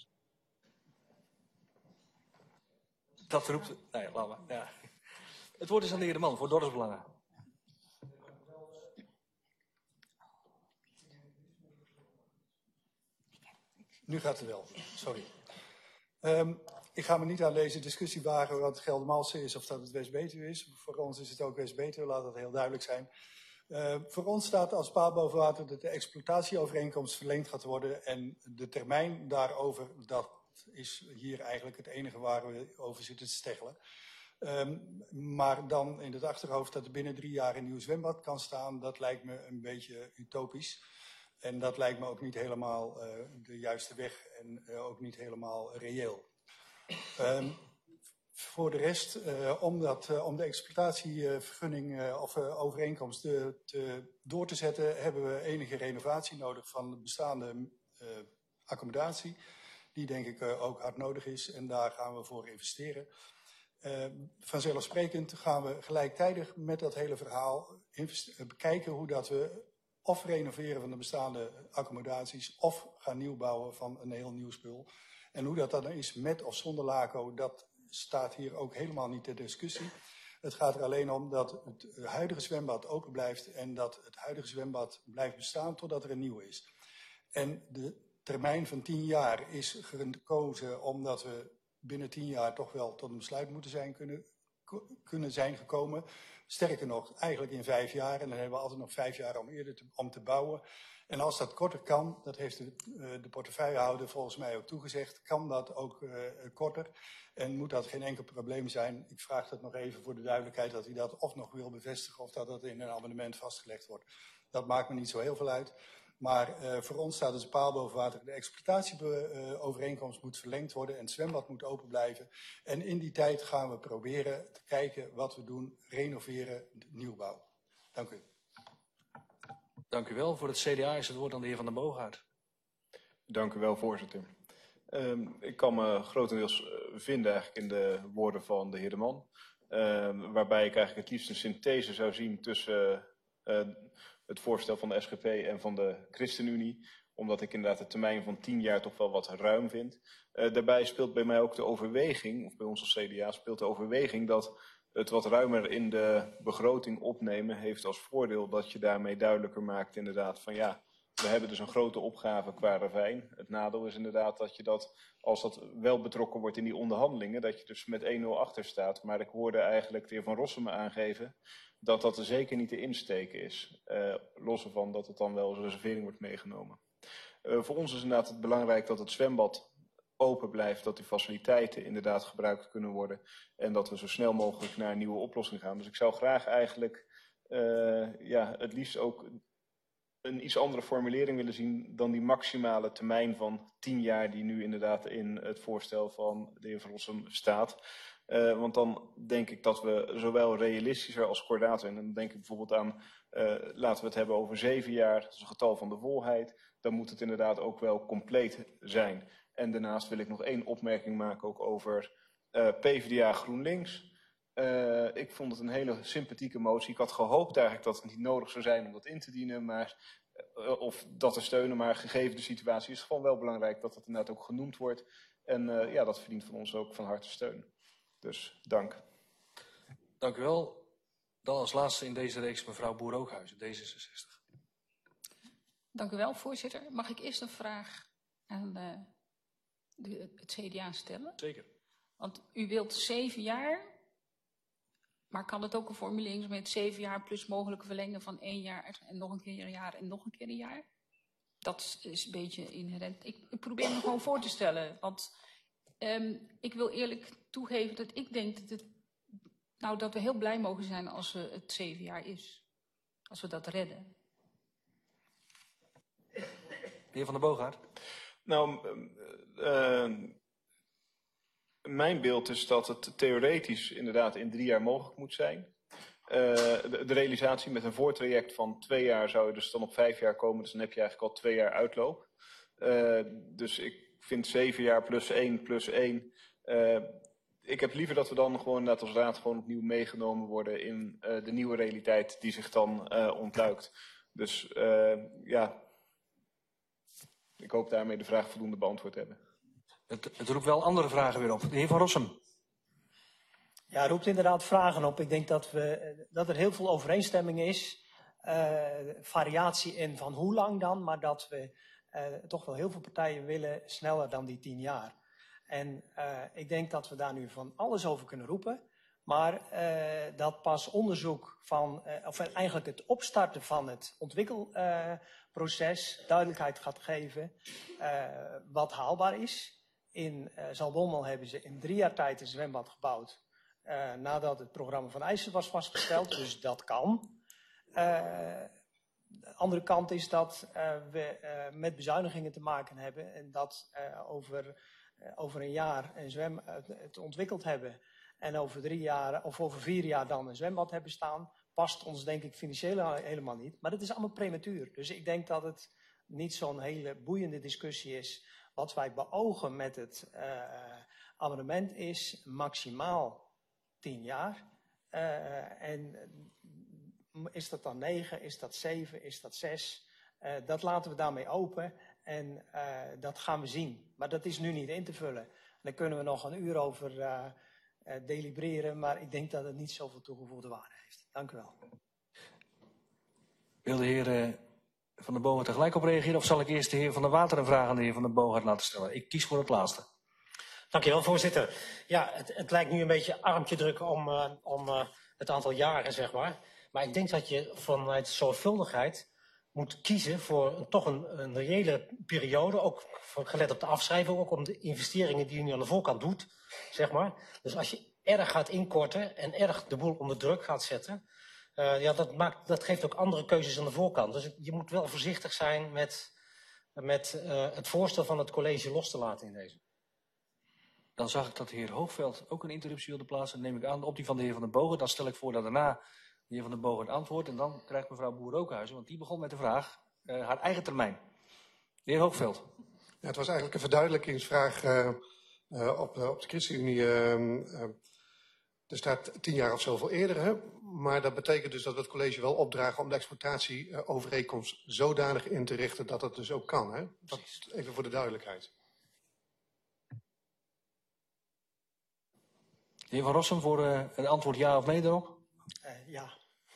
Dat roept... Nee, laat maar. Ja. Het woord is aan de heer De Man voor Dorpsbelangen. Nu gaat het wel, sorry. Ik ga me niet aan deze discussie wagen wat Geldermalsen is of dat het West-Betuwe is. Voor ons is het ook West-Betuwe, laat dat heel duidelijk zijn. Voor ons staat als paal boven water dat de exploitatieovereenkomst verlengd gaat worden. En de termijn daarover, dat is hier eigenlijk het enige waar we over zitten te steggelen. Maar dan in het achterhoofd dat er binnen 3 jaar een nieuw zwembad kan staan, dat lijkt me een beetje utopisch. En dat lijkt me ook niet helemaal de juiste weg en ook niet helemaal reëel. Voor de rest, om de exploitatievergunning of overeenkomst door te zetten, hebben we enige renovatie nodig van de bestaande accommodatie. Die denk ik ook hard nodig is en daar gaan we voor investeren. Vanzelfsprekend gaan we gelijktijdig met dat hele verhaal bekijken hoe dat we of renoveren van de bestaande accommodaties of gaan nieuwbouwen van een heel nieuw spul. En hoe dat dan is met of zonder LACO, dat staat hier ook helemaal niet ter discussie. Het gaat er alleen om dat het huidige zwembad open blijft en dat het huidige zwembad blijft bestaan totdat er een nieuwe is. En de termijn van 10 jaar is gekozen omdat we binnen 10 jaar toch wel tot een besluit moeten kunnen zijn gekomen. Sterker nog, eigenlijk in 5 jaar. En dan hebben we altijd nog 5 jaar om te bouwen. En als dat korter kan, dat heeft de portefeuillehouder volgens mij ook toegezegd, kan dat ook korter. En moet dat geen enkel probleem zijn. Ik vraag dat nog even voor de duidelijkheid dat hij dat of nog wil bevestigen of dat dat in een amendement vastgelegd wordt. Dat maakt me niet zo heel veel uit. Maar voor ons staat dus paal boven water. De exploitatieovereenkomst moet verlengd worden en het zwembad moet open blijven. En in die tijd gaan we proberen te kijken wat we doen, renoveren, nieuwbouw. Dank u. Dank u wel. Voor het CDA is het woord aan de heer Van den Boogaard. Dank u wel, voorzitter. Ik kan me grotendeels vinden eigenlijk in de woorden van de heer De Man. Waarbij ik eigenlijk het liefst een synthese zou zien tussen het voorstel van de SGP en van de ChristenUnie. Omdat ik inderdaad de termijn van 10 jaar toch wel wat ruim vind. Daarbij speelt bij mij ook de overweging, of bij ons als CDA speelt de overweging dat het wat ruimer in de begroting opnemen heeft als voordeel dat je daarmee duidelijker maakt inderdaad van ja, we hebben dus een grote opgave qua ravijn. Het nadeel is inderdaad dat je dat, als dat wel betrokken wordt in die onderhandelingen, dat je dus met 1-0 achter staat. Maar ik hoorde eigenlijk de heer Van Rossum aangeven dat dat er zeker niet de insteek is. Los ervan dat het dan wel als reservering wordt meegenomen. Voor ons is inderdaad het belangrijk dat het zwembad open blijft, dat die faciliteiten inderdaad gebruikt kunnen worden en dat we zo snel mogelijk naar een nieuwe oplossing gaan. Dus ik zou graag eigenlijk het liefst ook een iets andere formulering willen zien dan die maximale termijn van 10 jaar die nu inderdaad in het voorstel van de heer Van Rossum staat. Want dan denk ik dat we zowel realistischer als kordaat zijn. En dan denk ik bijvoorbeeld aan, laten we het hebben over 7 jaar, dat is een getal van de volheid. Dan moet het inderdaad ook wel compleet zijn. En daarnaast wil ik nog 1 opmerking maken ook over PvdA GroenLinks. Ik vond het een hele sympathieke motie. Ik had gehoopt eigenlijk dat het niet nodig zou zijn om dat in te dienen, of dat te steunen. Maar gegeven de situatie is het gewoon wel belangrijk dat dat inderdaad ook genoemd wordt. En dat verdient van ons ook van harte steun. Dus dank. Dank u wel. Dan als laatste in deze reeks mevrouw Boer-Ookhuizen, D66. Dank u wel, voorzitter. Mag ik eerst een vraag aan het CDA stellen? Zeker. Want u wilt 7 jaar, maar kan het ook een formulering zijn met 7 jaar plus mogelijke verlengen van 1 jaar en nog een keer een jaar en nog een keer een jaar? Dat is een beetje inherent. Ik probeer me gewoon voor te stellen, want ik wil eerlijk toegeven dat ik denk dat we heel blij mogen zijn als het 7 jaar is. Als we dat redden. De heer Van den Boogaard. Nou, mijn beeld is dat het theoretisch inderdaad in 3 jaar mogelijk moet zijn. De realisatie met een voortraject van 2 jaar zou je dus dan op 5 jaar komen. Dus dan heb je eigenlijk al 2 jaar uitloop. Dus ik vind 7 jaar plus 1. Ik heb liever dat we dan gewoon net als raad gewoon opnieuw meegenomen worden in de nieuwe realiteit die zich dan ontluikt. Dus ja, ik hoop daarmee de vraag voldoende beantwoord te hebben. Het roept wel andere vragen weer op. De heer Van Rossum. Ja, het roept inderdaad vragen op. Ik denk dat er heel veel overeenstemming is. Variatie in van hoe lang dan, maar dat we toch wel heel veel partijen willen sneller dan die 10 jaar. En ik denk dat we daar nu van alles over kunnen roepen. Maar dat pas onderzoek van, of eigenlijk het opstarten van het ontwikkelproces duidelijkheid gaat geven wat haalbaar is. In Zaltbommel hebben ze in 3 jaar tijd een zwembad gebouwd. Nadat het programma van eisen was vastgesteld, dus dat kan. De andere kant is dat we met bezuinigingen te maken hebben en dat over een jaar het ontwikkeld hebben en over 3 jaar of over 4 jaar dan een zwembad hebben staan, past ons denk ik financieel helemaal niet. Maar het is allemaal prematuur. Dus ik denk dat het niet zo'n hele boeiende discussie is. Wat wij beogen met het amendement is maximaal 10 jaar. En is dat dan 9, is dat 7, is dat 6? Dat laten we daarmee open en dat gaan we zien. Maar dat is nu niet in te vullen. Daar kunnen we nog een uur over delibereren, maar ik denk dat het niet zoveel toegevoegde waarde heeft. Dank u wel. Wil de heer Van der Boogaard tegelijk op reageren of zal ik eerst de heer Van der Water een vraag aan de heer Van der Boogaard laten stellen? Ik kies voor het laatste. Dankjewel, voorzitter. Ja, het lijkt nu een beetje armpje drukken om het aantal jaren, zeg maar. Maar ik denk dat je vanuit zorgvuldigheid moet kiezen voor toch een reële periode. Ook gelet op de afschrijving, ook om de investeringen die je nu aan de voorkant doet, zeg maar. Dus als je erg gaat inkorten en erg de boel onder druk gaat zetten, ja, dat geeft ook andere keuzes aan de voorkant. Dus je moet wel voorzichtig zijn met het voorstel van het college los te laten in deze. Dan zag ik dat de heer Hoogveld ook een interruptie wilde plaatsen. Dan neem ik aan op die van de heer Van der Boogaard. Dan stel ik voor dat daarna de heer Van der Boogaard antwoordt. En dan krijgt mevrouw Boer-Rookhuizen, want die begon met de vraag, haar eigen termijn. De heer Hoogveld. Ja, het was eigenlijk een verduidelijkingsvraag op de ChristenUnie. Er staat 10 jaar of zoveel eerder, hè? Maar dat betekent dus dat we het college wel opdragen om de exploitatieovereenkomst zodanig in te richten dat het dus ook kan. Hè? Dat even voor de duidelijkheid. De heer Van Rossum voor een antwoord ja of nee daarop? Ja.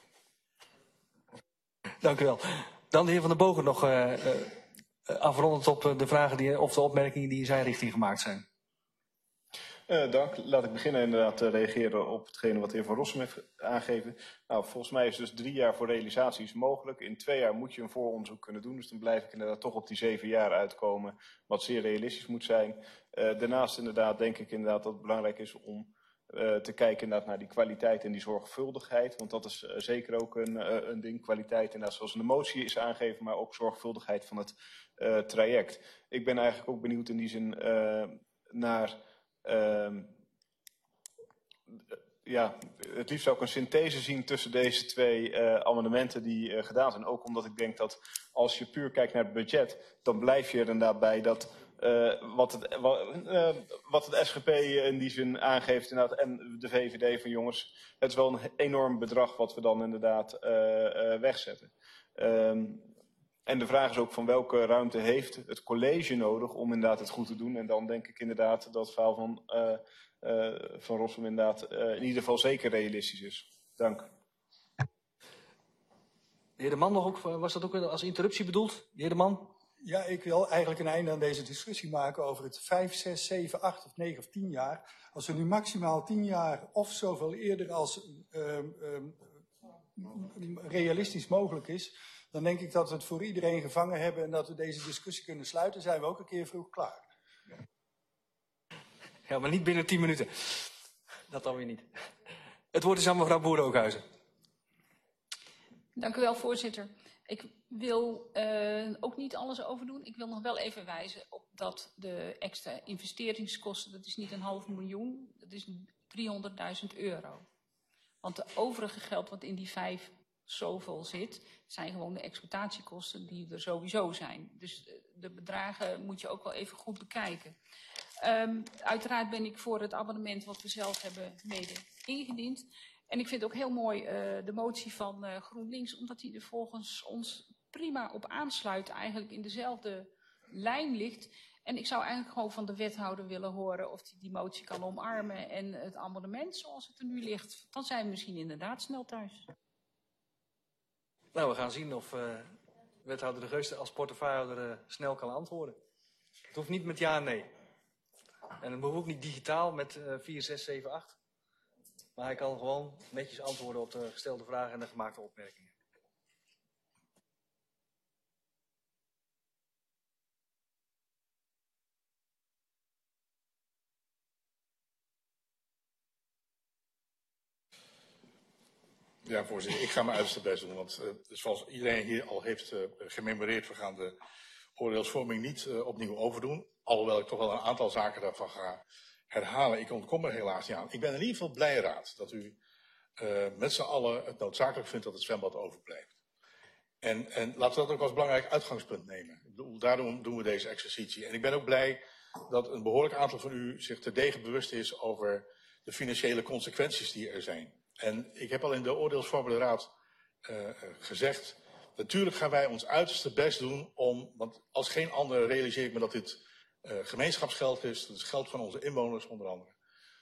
Dank u wel. Dan de heer Van der Boogaard nog afrondend op de vragen of de opmerkingen die in zijn richting gemaakt zijn. Dank. Laat ik beginnen inderdaad te reageren op hetgene wat de heer Van Rossum heeft aangegeven. Nou, volgens mij is dus 3 jaar voor realisaties mogelijk. In 2 jaar moet je een vooronderzoek kunnen doen. Dus dan blijf ik inderdaad toch op die 7 jaar uitkomen, wat zeer realistisch moet zijn. Daarnaast inderdaad denk ik inderdaad dat het belangrijk is om te kijken inderdaad naar die kwaliteit en die zorgvuldigheid. Want dat is zeker ook een ding. Kwaliteit inderdaad zoals in de motie is aangegeven, maar ook zorgvuldigheid van het traject. Ik ben eigenlijk ook benieuwd in die zin naar ja, het liefst zou ik een synthese zien tussen deze 2 amendementen die gedaan zijn. Ook omdat ik denk dat als je puur kijkt naar het budget, dan blijf je er inderdaad bij dat wat het SGP in die zin aangeeft inderdaad, en de VVD van jongens, het is wel een enorm bedrag wat we dan inderdaad wegzetten. En de vraag is ook van welke ruimte heeft het college nodig om inderdaad het goed te doen. En dan denk ik inderdaad dat het verhaal van Rossum inderdaad in ieder geval zeker realistisch is. Dank. De heer De Man nog ook, was dat ook als interruptie bedoeld? De heer De Man? Ja, ik wil eigenlijk een einde aan deze discussie maken over het 5, 6, 7, 8 of 9 of 10 jaar. Als we nu maximaal 10 jaar of zoveel eerder als realistisch mogelijk is, dan denk ik dat we het voor iedereen gevangen hebben en dat we deze discussie kunnen sluiten. Zijn we ook een keer vroeg klaar. Ja, maar niet binnen 10 minuten. Dat dan weer niet. Het woord is aan mevrouw Boer-Rookhuizen. Dank u wel, voorzitter. Ik wil ook niet alles overdoen. Ik wil nog wel even wijzen op dat de extra investeringskosten, dat is niet $500.000, dat is €300.000. Want de overige geld wat in die 5 zoveel zit, zijn gewoon de exploitatiekosten die er sowieso zijn. Dus de bedragen moet je ook wel even goed bekijken. Uiteraard ben ik voor het amendement wat we zelf hebben mede ingediend. En ik vind het ook heel mooi de motie van GroenLinks, omdat die er volgens ons prima op aansluit, eigenlijk in dezelfde lijn ligt. En ik zou eigenlijk gewoon van de wethouder willen horen of hij die motie kan omarmen en het amendement zoals het er nu ligt. Dan zijn we misschien inderdaad snel thuis. Nou, we gaan zien of wethouder De Geus als portefeuillehouder snel kan antwoorden. Het hoeft niet met ja en nee. En het hoeft ook niet digitaal met 4, 6, 7, 8. Maar hij kan gewoon netjes antwoorden op de gestelde vragen en de gemaakte opmerkingen. Ja, voorzitter, ik ga mijn uiterste best doen, want zoals iedereen hier al heeft gememoreerd, we gaan de oordeelsvorming niet opnieuw overdoen. Alhoewel ik toch wel een aantal zaken daarvan ga herhalen. Ik ontkom er helaas niet aan. Ik ben in ieder geval blij, Raad, dat u met z'n allen het noodzakelijk vindt dat het zwembad overblijft. En laten we dat ook als belangrijk uitgangspunt nemen. Ik bedoel, daarom doen we deze exercitie. En ik ben ook blij dat een behoorlijk aantal van u zich terdege bewust is over de financiële consequenties die er zijn. En ik heb al in de oordeelsvormende raad gezegd, natuurlijk gaan wij ons uiterste best doen om, want als geen ander realiseer ik me dat dit gemeenschapsgeld is, dat is geld van onze inwoners onder andere.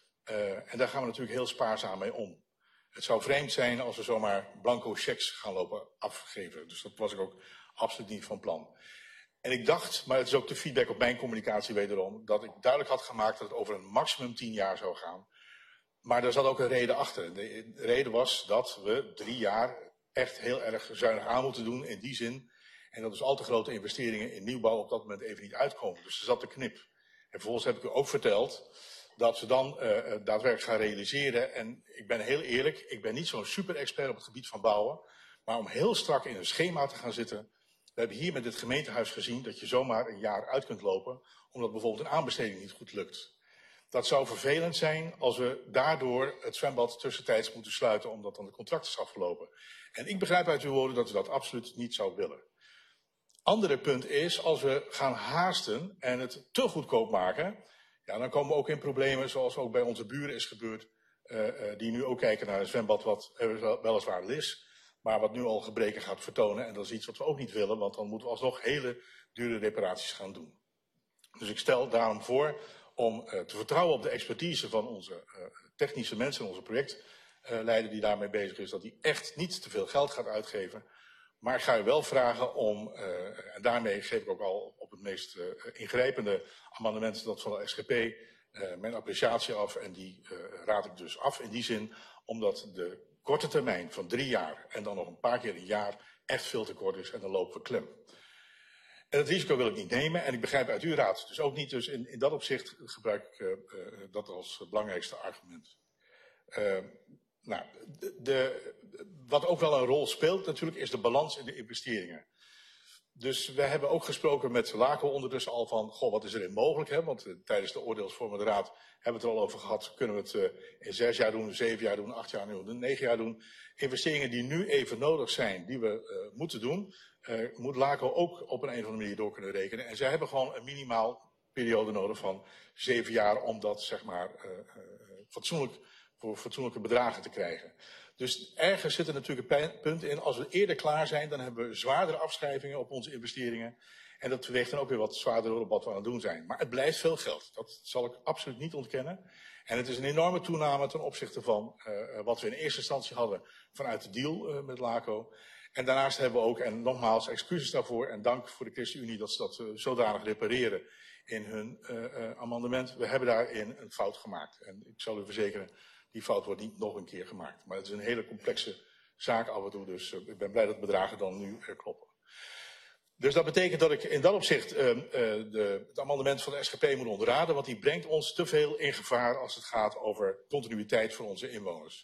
En daar gaan we natuurlijk heel spaarzaam mee om. Het zou vreemd zijn als we zomaar blanco cheques gaan lopen afgeven. Dus dat was ik ook absoluut niet van plan. En ik dacht, maar het is ook de feedback op mijn communicatie wederom, dat ik duidelijk had gemaakt dat het over een maximum 10 jaar zou gaan. Maar er zat ook een reden achter. De reden was dat we 3 jaar echt heel erg zuinig aan moeten doen in die zin. En dat dus al te grote investeringen in nieuwbouw op dat moment even niet uitkomen. Dus er zat de knip. En vervolgens heb ik u ook verteld dat we dan daadwerkelijk gaan realiseren. En ik ben heel eerlijk, ik ben niet zo'n super-expert op het gebied van bouwen. Maar om heel strak in een schema te gaan zitten. We hebben hier met dit gemeentehuis gezien dat je zomaar een jaar uit kunt lopen. Omdat bijvoorbeeld een aanbesteding niet goed lukt. Dat zou vervelend zijn als we daardoor het zwembad tussentijds moeten sluiten omdat dan de contract is afgelopen. En ik begrijp uit uw woorden dat u dat absoluut niet zou willen. Andere punt is, als we gaan haasten en het te goedkoop maken, ja, dan komen we ook in problemen zoals ook bij onze buren is gebeurd, die nu ook kijken naar een zwembad wat weliswaar is, maar wat nu al gebreken gaat vertonen. En dat is iets wat we ook niet willen, want dan moeten we alsnog hele dure reparaties gaan doen. Dus ik stel daarom voor om te vertrouwen op de expertise van onze technische mensen en onze projectleider die daarmee bezig is, dat hij echt niet te veel geld gaat uitgeven. Maar ik ga u wel vragen om, en daarmee geef ik ook al op het meest ingrijpende amendement dat van de SGP mijn appreciatie af en die raad ik dus af in die zin, omdat de korte termijn van 3 jaar en dan nog een paar keer een jaar echt veel te kort is en dan lopen we klem. En dat risico wil ik niet nemen en ik begrijp uit uw raad dus ook niet. Dus in dat opzicht gebruik ik dat als belangrijkste argument. Nou, wat ook wel een rol speelt natuurlijk is de balans in de investeringen. Dus we hebben ook gesproken met LACO ondertussen al van, goh, wat is erin mogelijk? Hè? Want tijdens de oordeelsvormende raad hebben we het er al over gehad. Kunnen we het in 6 jaar doen, 7 jaar doen, 8 jaar doen, 9 jaar doen? Investeringen die nu even nodig zijn, die we moeten doen, moet LACO ook op een of andere manier door kunnen rekenen. En zij hebben gewoon een minimaal periode nodig van 7 jaar om dat, zeg maar, voor fatsoenlijke bedragen te krijgen. Dus ergens zit er natuurlijk een punt in. Als we eerder klaar zijn, dan hebben we zwaardere afschrijvingen op onze investeringen. En dat weegt dan ook weer wat zwaarder op wat we aan het doen zijn. Maar het blijft veel geld. Dat zal ik absoluut niet ontkennen. En het is een enorme toename ten opzichte van wat we in eerste instantie hadden vanuit de deal met LACO. En daarnaast hebben we ook, en nogmaals excuses daarvoor en dank voor de ChristenUnie dat ze dat zodanig repareren in hun amendement. We hebben daarin een fout gemaakt. En ik zal u verzekeren, die fout wordt niet nog een keer gemaakt. Maar het is een hele complexe zaak af en toe, dus ik ben blij dat de bedragen dan nu kloppen. Dus dat betekent dat ik in dat opzicht het amendement van de SGP moet onderraden, want die brengt ons te veel in gevaar als het gaat over continuïteit voor onze inwoners.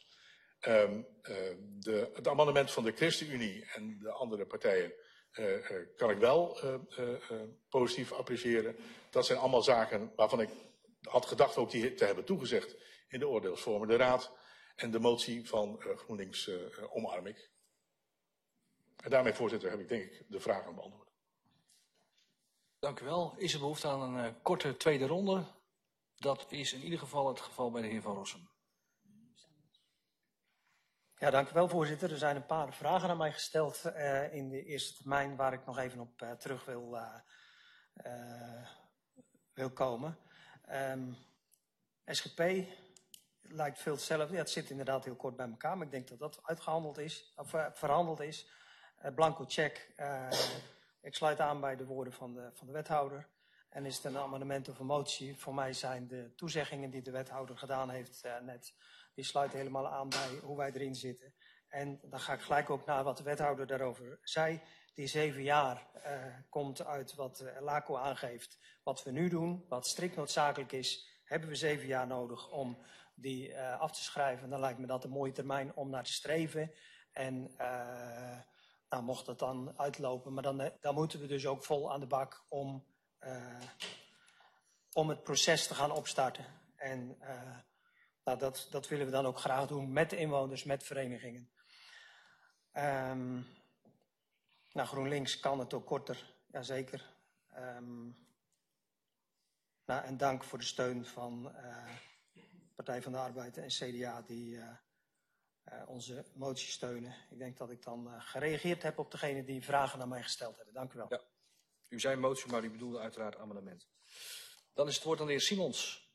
Het amendement van de ChristenUnie en de andere partijen kan ik wel positief appreciëren. Dat zijn allemaal zaken waarvan ik had gedacht ook die te hebben toegezegd in de oordeelsvormende raad. En de motie van GroenLinks omarm ik. En daarmee, voorzitter, heb ik denk ik de vragen beantwoord. Dank u wel. Is er behoefte aan een korte tweede ronde? Dat is in ieder geval het geval bij de heer Van Rossum. Ja, dank u wel, voorzitter. Er zijn een paar vragen aan mij gesteld in de eerste termijn waar ik nog even op terug wil komen. SGP lijkt veel hetzelfde. Ja, het zit inderdaad heel kort bij elkaar, maar ik denk dat dat uitgehandeld is, of verhandeld is. Blanco check. Ik sluit aan bij de woorden van de wethouder. En is het een amendement of een motie? Voor mij zijn de toezeggingen die de wethouder gedaan heeft net, die sluiten helemaal aan bij hoe wij erin zitten. En dan ga ik gelijk ook naar wat de wethouder daarover zei. Die 7 jaar komt uit wat LACO aangeeft. Wat we nu doen, wat strikt noodzakelijk is, hebben we 7 jaar nodig om die af te schrijven. Dan lijkt me dat een mooie termijn om naar te streven. En nou, mocht dat dan uitlopen, maar dan moeten we dus ook vol aan de bak om het proces te gaan opstarten. En nou, dat willen we dan ook graag doen met de inwoners, met verenigingen. Nou, GroenLinks kan het ook korter, jazeker. Nou, en dank voor de steun van Partij van de Arbeid en CDA die onze motie steunen. Ik denk dat ik dan gereageerd heb op degene die vragen aan mij gesteld hebben. Dank u wel. Ja. U zei motie, maar u bedoelde uiteraard amendement. Dan is het woord aan de heer Simons.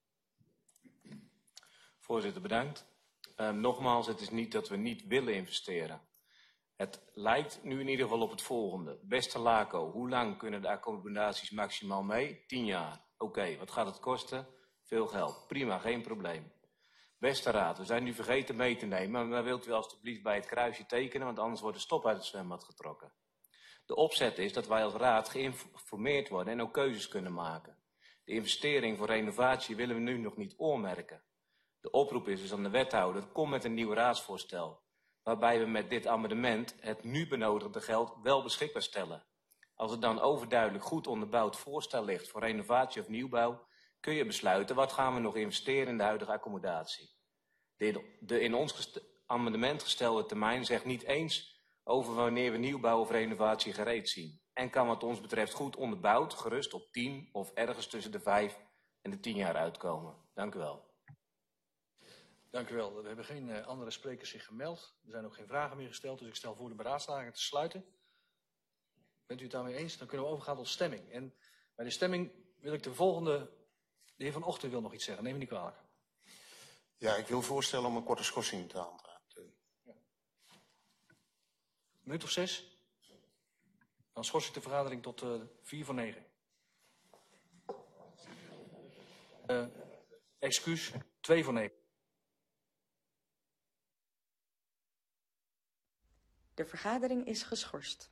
Voorzitter, bedankt. Nogmaals, het is niet dat we niet willen investeren. Het lijkt nu in ieder geval op het volgende. Beste LACO, hoe lang kunnen de accommodaties maximaal mee? 10 jaar. Oké, wat gaat het kosten? Veel geld. Prima, geen probleem. Beste raad, we zijn nu vergeten mee te nemen, maar wilt u alstublieft bij het kruisje tekenen, want anders wordt de stop uit het zwembad getrokken. De opzet is dat wij als raad geïnformeerd worden en ook keuzes kunnen maken. De investering voor renovatie willen we nu nog niet oormerken. De oproep is dus aan de wethouder, kom met een nieuw raadsvoorstel, waarbij we met dit amendement het nu benodigde geld wel beschikbaar stellen. Als er dan overduidelijk goed onderbouwd voorstel ligt voor renovatie of nieuwbouw, kun je besluiten wat gaan we nog investeren in de huidige accommodatie. De in ons amendement gestelde termijn zegt niet eens over wanneer we nieuwbouw of renovatie gereed zien. En kan wat ons betreft goed onderbouwd, gerust op 10 of ergens tussen de 5 en de 10 jaar uitkomen. Dank u wel. Dank u wel. We hebben geen andere sprekers zich gemeld. Er zijn ook geen vragen meer gesteld, dus ik stel voor de beraadslaging te sluiten. Bent u het daarmee eens? Dan kunnen we overgaan tot stemming. En bij de stemming wil ik de volgende... De heer Van Ochten wil nog iets zeggen, neem me niet kwalijk. Ja, ik wil voorstellen om een korte schorsing te handhaven. Een minuut of 6? Dan schors ik de vergadering tot 4 voor 9. Excuus, 2 voor 9. De vergadering is geschorst.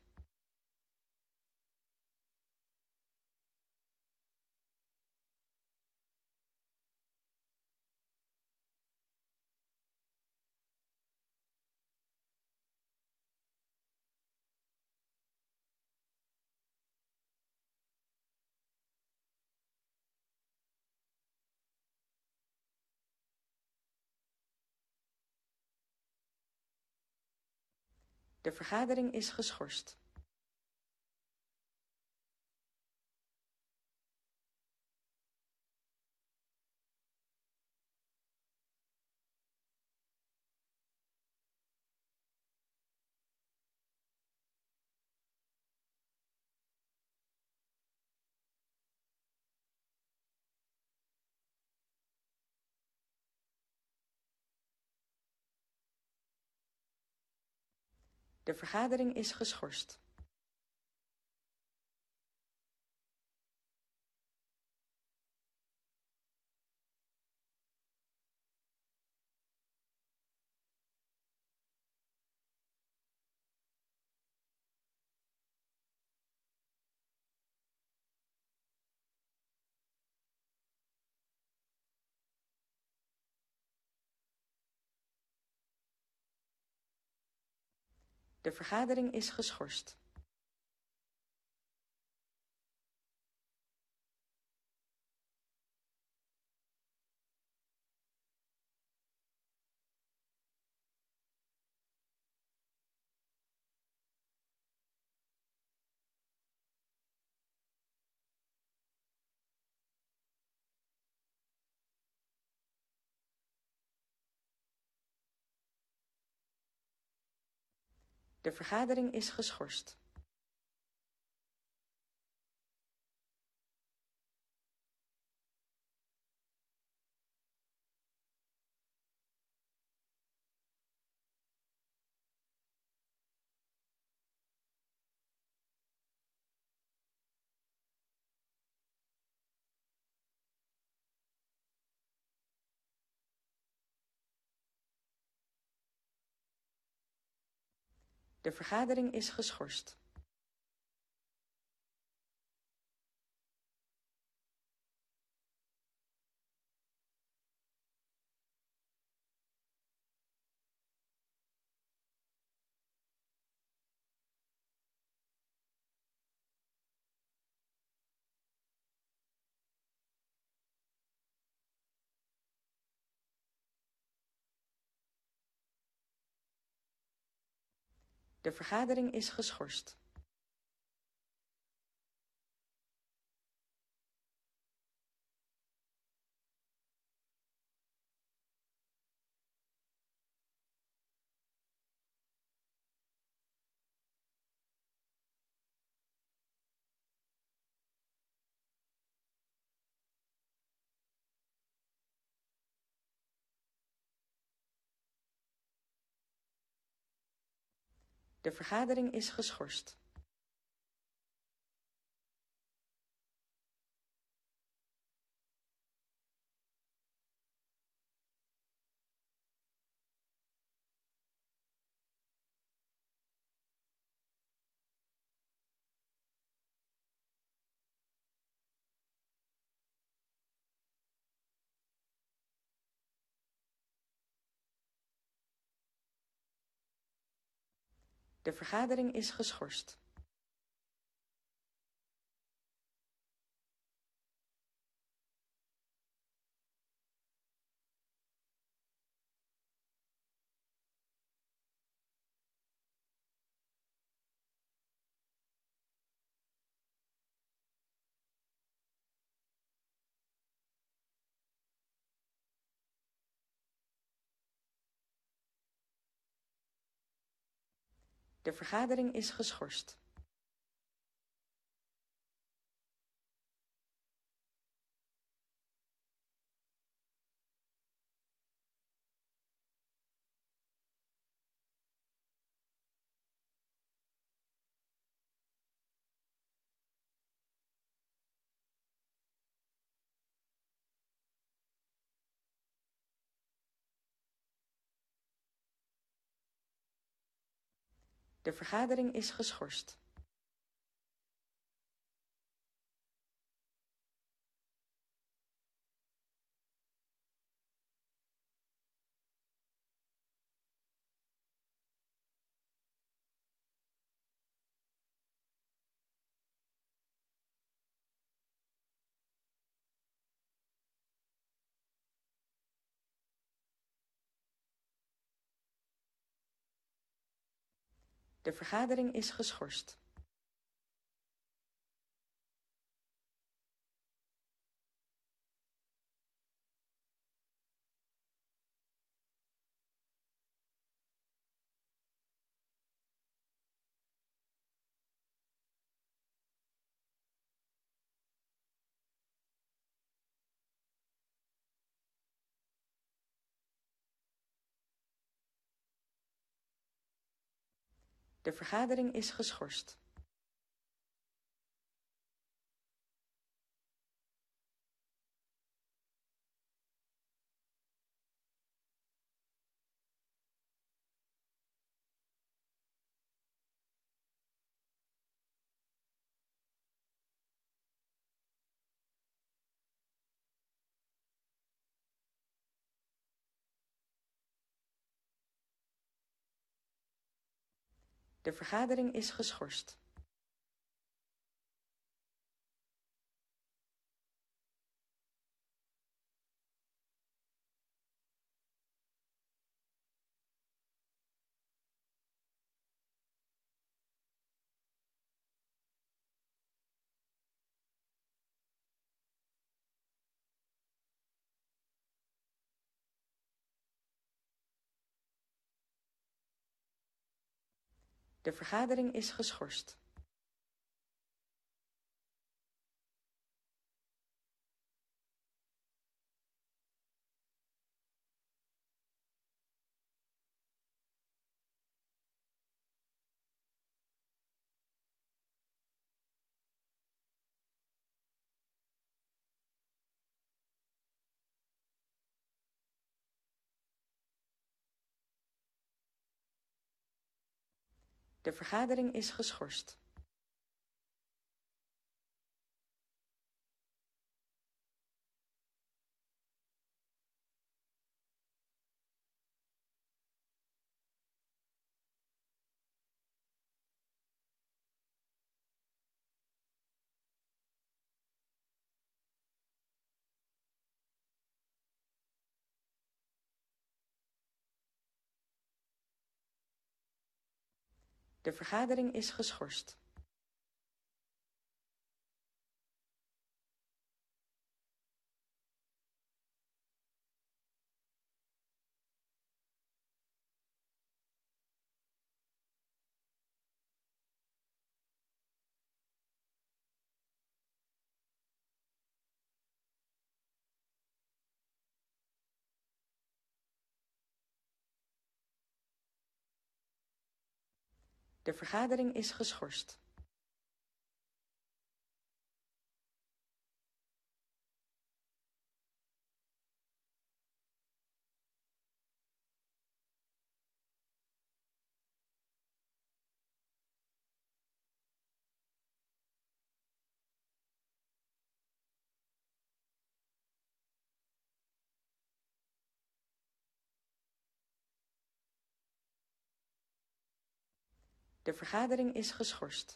De vergadering is geschorst. De vergadering is geschorst. De vergadering is geschorst. De vergadering is geschorst. De vergadering is geschorst. De vergadering is geschorst. De vergadering is geschorst. De vergadering is geschorst. De vergadering is geschorst. De vergadering is geschorst. De vergadering is geschorst. De vergadering is geschorst. De vergadering is geschorst. De vergadering is geschorst. De vergadering is geschorst. De vergadering is geschorst. De vergadering is geschorst. De vergadering is geschorst.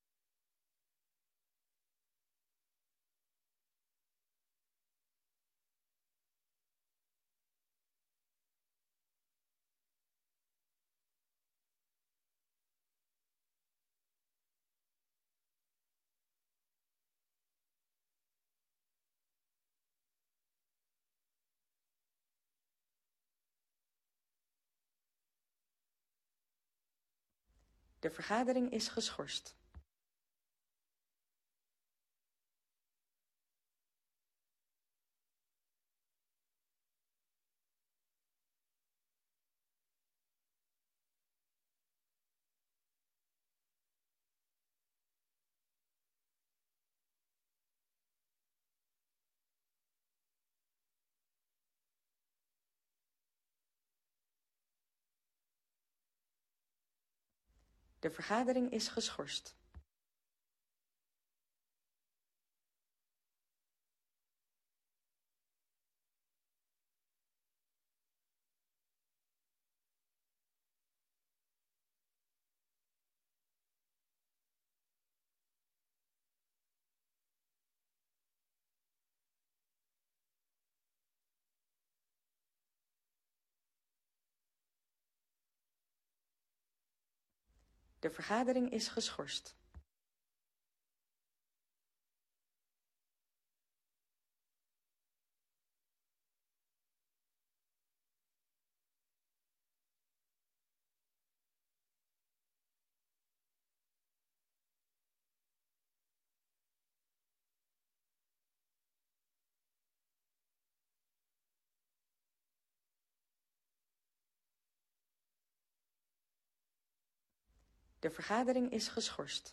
De vergadering is geschorst. De vergadering is geschorst. De vergadering is geschorst. De vergadering is geschorst.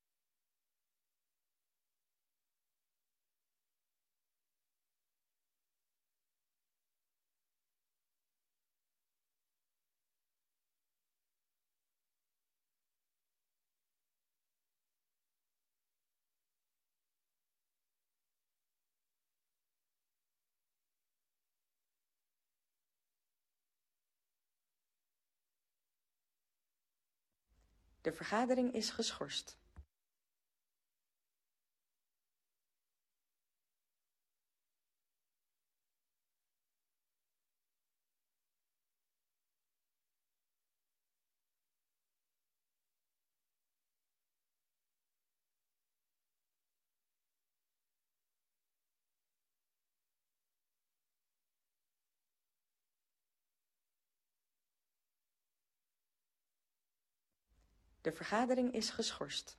De vergadering is geschorst. De vergadering is geschorst.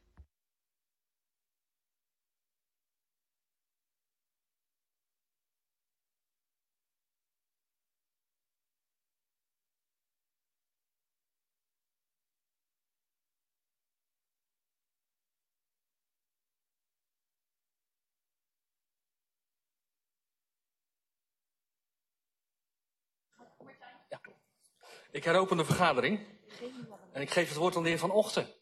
Ik heropen de vergadering en ik geef het woord aan de heer Van Ochten.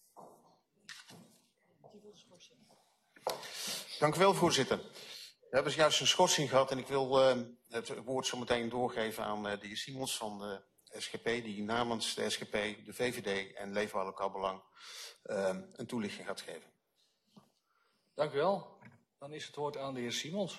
Dank u wel, voorzitter. We hebben juist een schorsing gehad en ik wil het woord zo meteen doorgeven aan de heer Simons van de SGP, die namens de SGP, de VVD en Leefbaar Lokaal Belang een toelichting gaat geven. Dank u wel. Dan is het woord aan de heer Simons.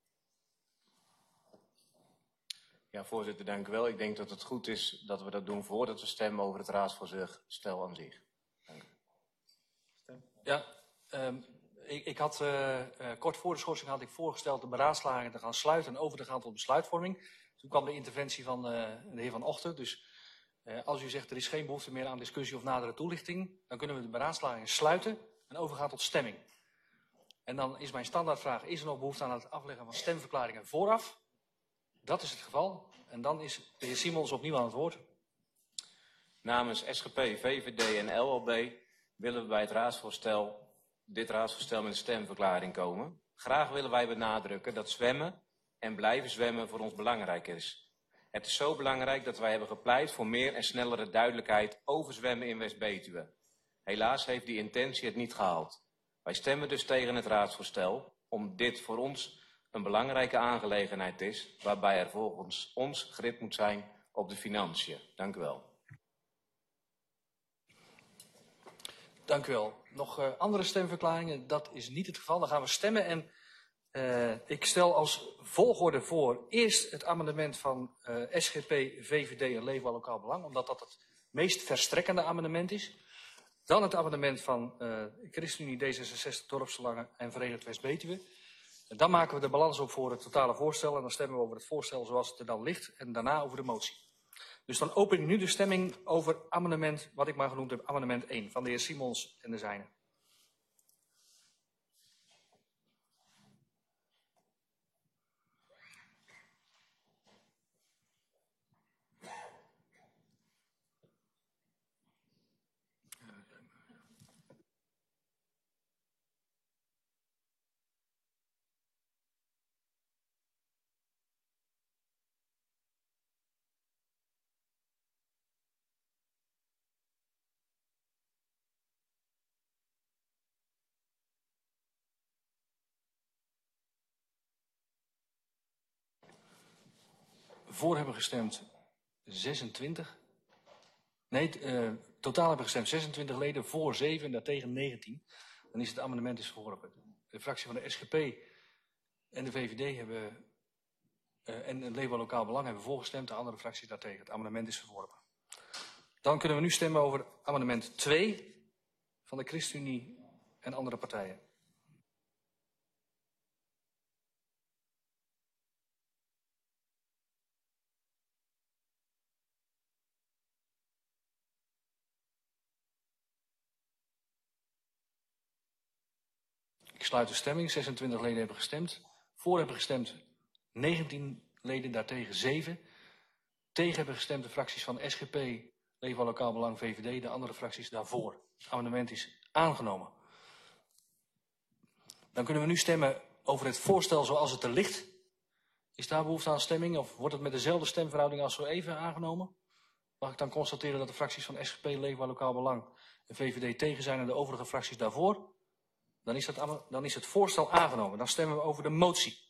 Ja, voorzitter, dank u wel. Ik denk dat het goed is dat we dat doen voordat we stemmen over het raadsvoorstel aan zich. Dank u. Ja, ik had kort voor de schorsing had ik voorgesteld de beraadslagingen te gaan sluiten en over te gaan tot besluitvorming. Toen kwam de interventie van de heer Van Ochten. Dus als u zegt er is geen behoefte meer aan discussie of nadere toelichting, dan kunnen we de beraadslagingen sluiten en overgaan tot stemming. En dan is mijn standaardvraag, is er nog behoefte aan het afleggen van stemverklaringen vooraf? Dat is het geval. En dan is de heer Simons opnieuw aan het woord. Namens SGP, VVD en LLB willen we bij dit raadsvoorstel met een stemverklaring komen. Graag willen wij benadrukken dat zwemmen en blijven zwemmen voor ons belangrijk is. Het is zo belangrijk dat wij hebben gepleit voor meer en snellere duidelijkheid over zwemmen in West-Betuwe. Helaas heeft die intentie het niet gehaald. Wij stemmen dus tegen het raadsvoorstel, omdat dit voor ons een belangrijke aangelegenheid is, waarbij er volgens ons grip moet zijn op de financiën. Dank u wel. Dank u wel. Nog andere stemverklaringen? Dat is niet het geval. Dan gaan we stemmen en ik stel als volgorde voor eerst het amendement van SGP, VVD en Leefbaar Lokaal Belang, omdat dat het meest verstrekkende amendement is. Dan het amendement van ChristenUnie, D66, Dorpsbelangen en Verenigd West-Betuwe. Dan maken we de balans op voor het totale voorstel en dan stemmen we over het voorstel zoals het er dan ligt en daarna over de motie. Dus dan open ik nu de stemming over amendement, wat ik maar genoemd heb, amendement 1 van de heer Simons en de zijne. Voor hebben gestemd 26. Nee, totaal hebben gestemd 26 leden, voor 7 en daartegen 19. Dan is het amendement verworpen. De fractie van de SGP en de VVD hebben, en het Leefbaar Lokaal Belang hebben voorgestemd, de andere fracties daartegen. Het amendement is verworpen. Dan kunnen we nu stemmen over amendement 2 van de ChristenUnie en andere partijen. Ik sluit de stemming. 26 leden hebben gestemd. Voor hebben gestemd 19 leden, daartegen 7. Tegen hebben gestemd de fracties van SGP, Leefbaar Lokaal Belang, VVD, de andere fracties daarvoor. Het amendement is aangenomen. Dan kunnen we nu stemmen over het voorstel zoals het er ligt. Is daar behoefte aan stemming of wordt het met dezelfde stemverhouding als zo even aangenomen? Mag ik dan constateren dat de fracties van SGP, Leefbaar Lokaal Belang en VVD tegen zijn en de overige fracties daarvoor? Dan is het voorstel aangenomen. Dan stemmen we over de motie.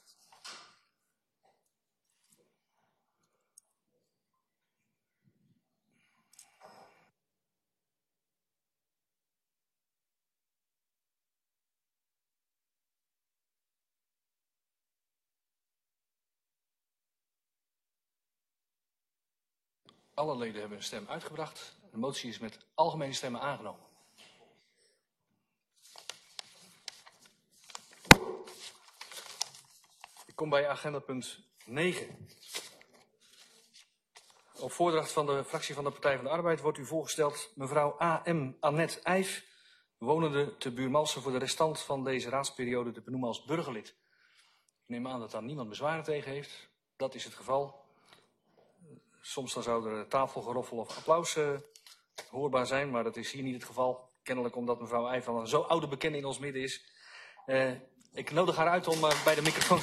Alle leden hebben een stem uitgebracht. De motie is met algemene stemmen aangenomen. Ik kom bij agenda punt 9. Op voordracht van de fractie van de Partij van de Arbeid wordt u voorgesteld mevrouw A.M. Annette Eijf, wonende te Buurmalsen, voor de restant van deze raadsperiode te benoemen als burgerlid. Ik neem aan dat daar niemand bezwaren tegen heeft. Dat is het geval. Soms dan zou er tafelgeroffel of applaus hoorbaar zijn, maar dat is hier niet het geval. Kennelijk omdat mevrouw Eijf al een zo oude bekende in ons midden is. Ik nodig haar uit om bij de microfoon...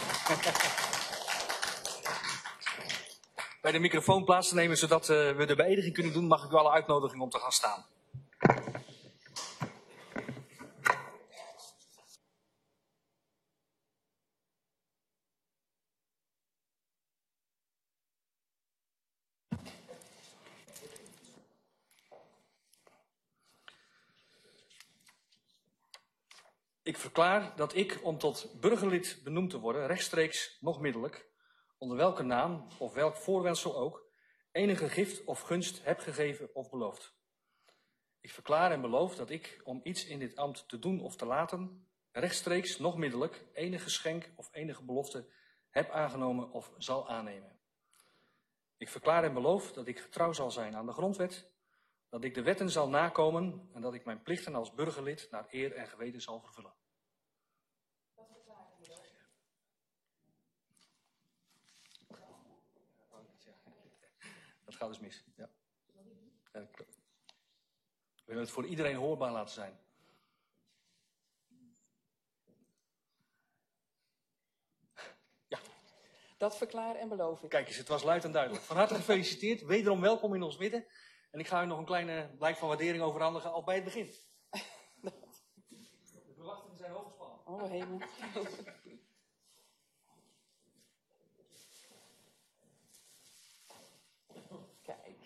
bij de microfoon plaats te nemen, zodat we de beëdiging kunnen doen. Mag ik u alle uitnodigen om te gaan staan. Ik verklaar dat ik, om tot burgerlid benoemd te worden, rechtstreeks nog middelijk, onder welke naam of welk voorwendsel ook, enige gift of gunst heb gegeven of beloofd. Ik verklaar en beloof dat ik, om iets in dit ambt te doen of te laten, rechtstreeks nog middelijk enige geschenk of enige belofte heb aangenomen of zal aannemen. Ik verklaar en beloof dat ik getrouw zal zijn aan de grondwet, dat ik de wetten zal nakomen en dat ik mijn plichten als burgerlid naar eer en geweten zal vervullen. Dat gaat dus mis. Ja. We willen het voor iedereen hoorbaar laten zijn. Ja. Dat verklaar en beloof ik. Kijk eens, het was luid en duidelijk. Van harte gefeliciteerd. Wederom welkom in ons midden. En ik ga u nog een kleine blijk van waardering overhandigen al bij het begin. De verwachtingen zijn hooggespannen. Oh, hemel. Kijk.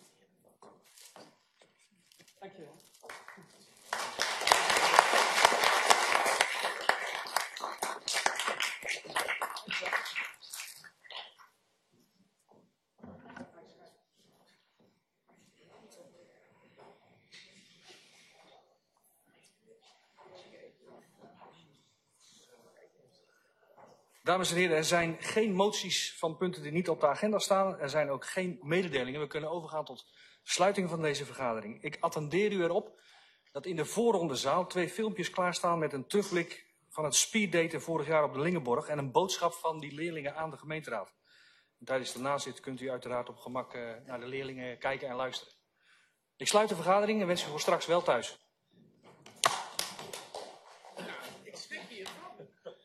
Dankjewel. Dames en heren, er zijn geen moties van punten die niet op de agenda staan. Er zijn ook geen mededelingen. We kunnen overgaan tot sluiting van deze vergadering. Ik attendeer u erop dat in de voorrondezaal 2 filmpjes klaarstaan met een terugblik van het speeddaten vorig jaar op de Lingenborg en een boodschap van die leerlingen aan de gemeenteraad. En tijdens de nazit kunt u uiteraard op gemak naar de leerlingen kijken en luisteren. Ik sluit de vergadering en wens u voor straks wel thuis. Ik schrik hiervan.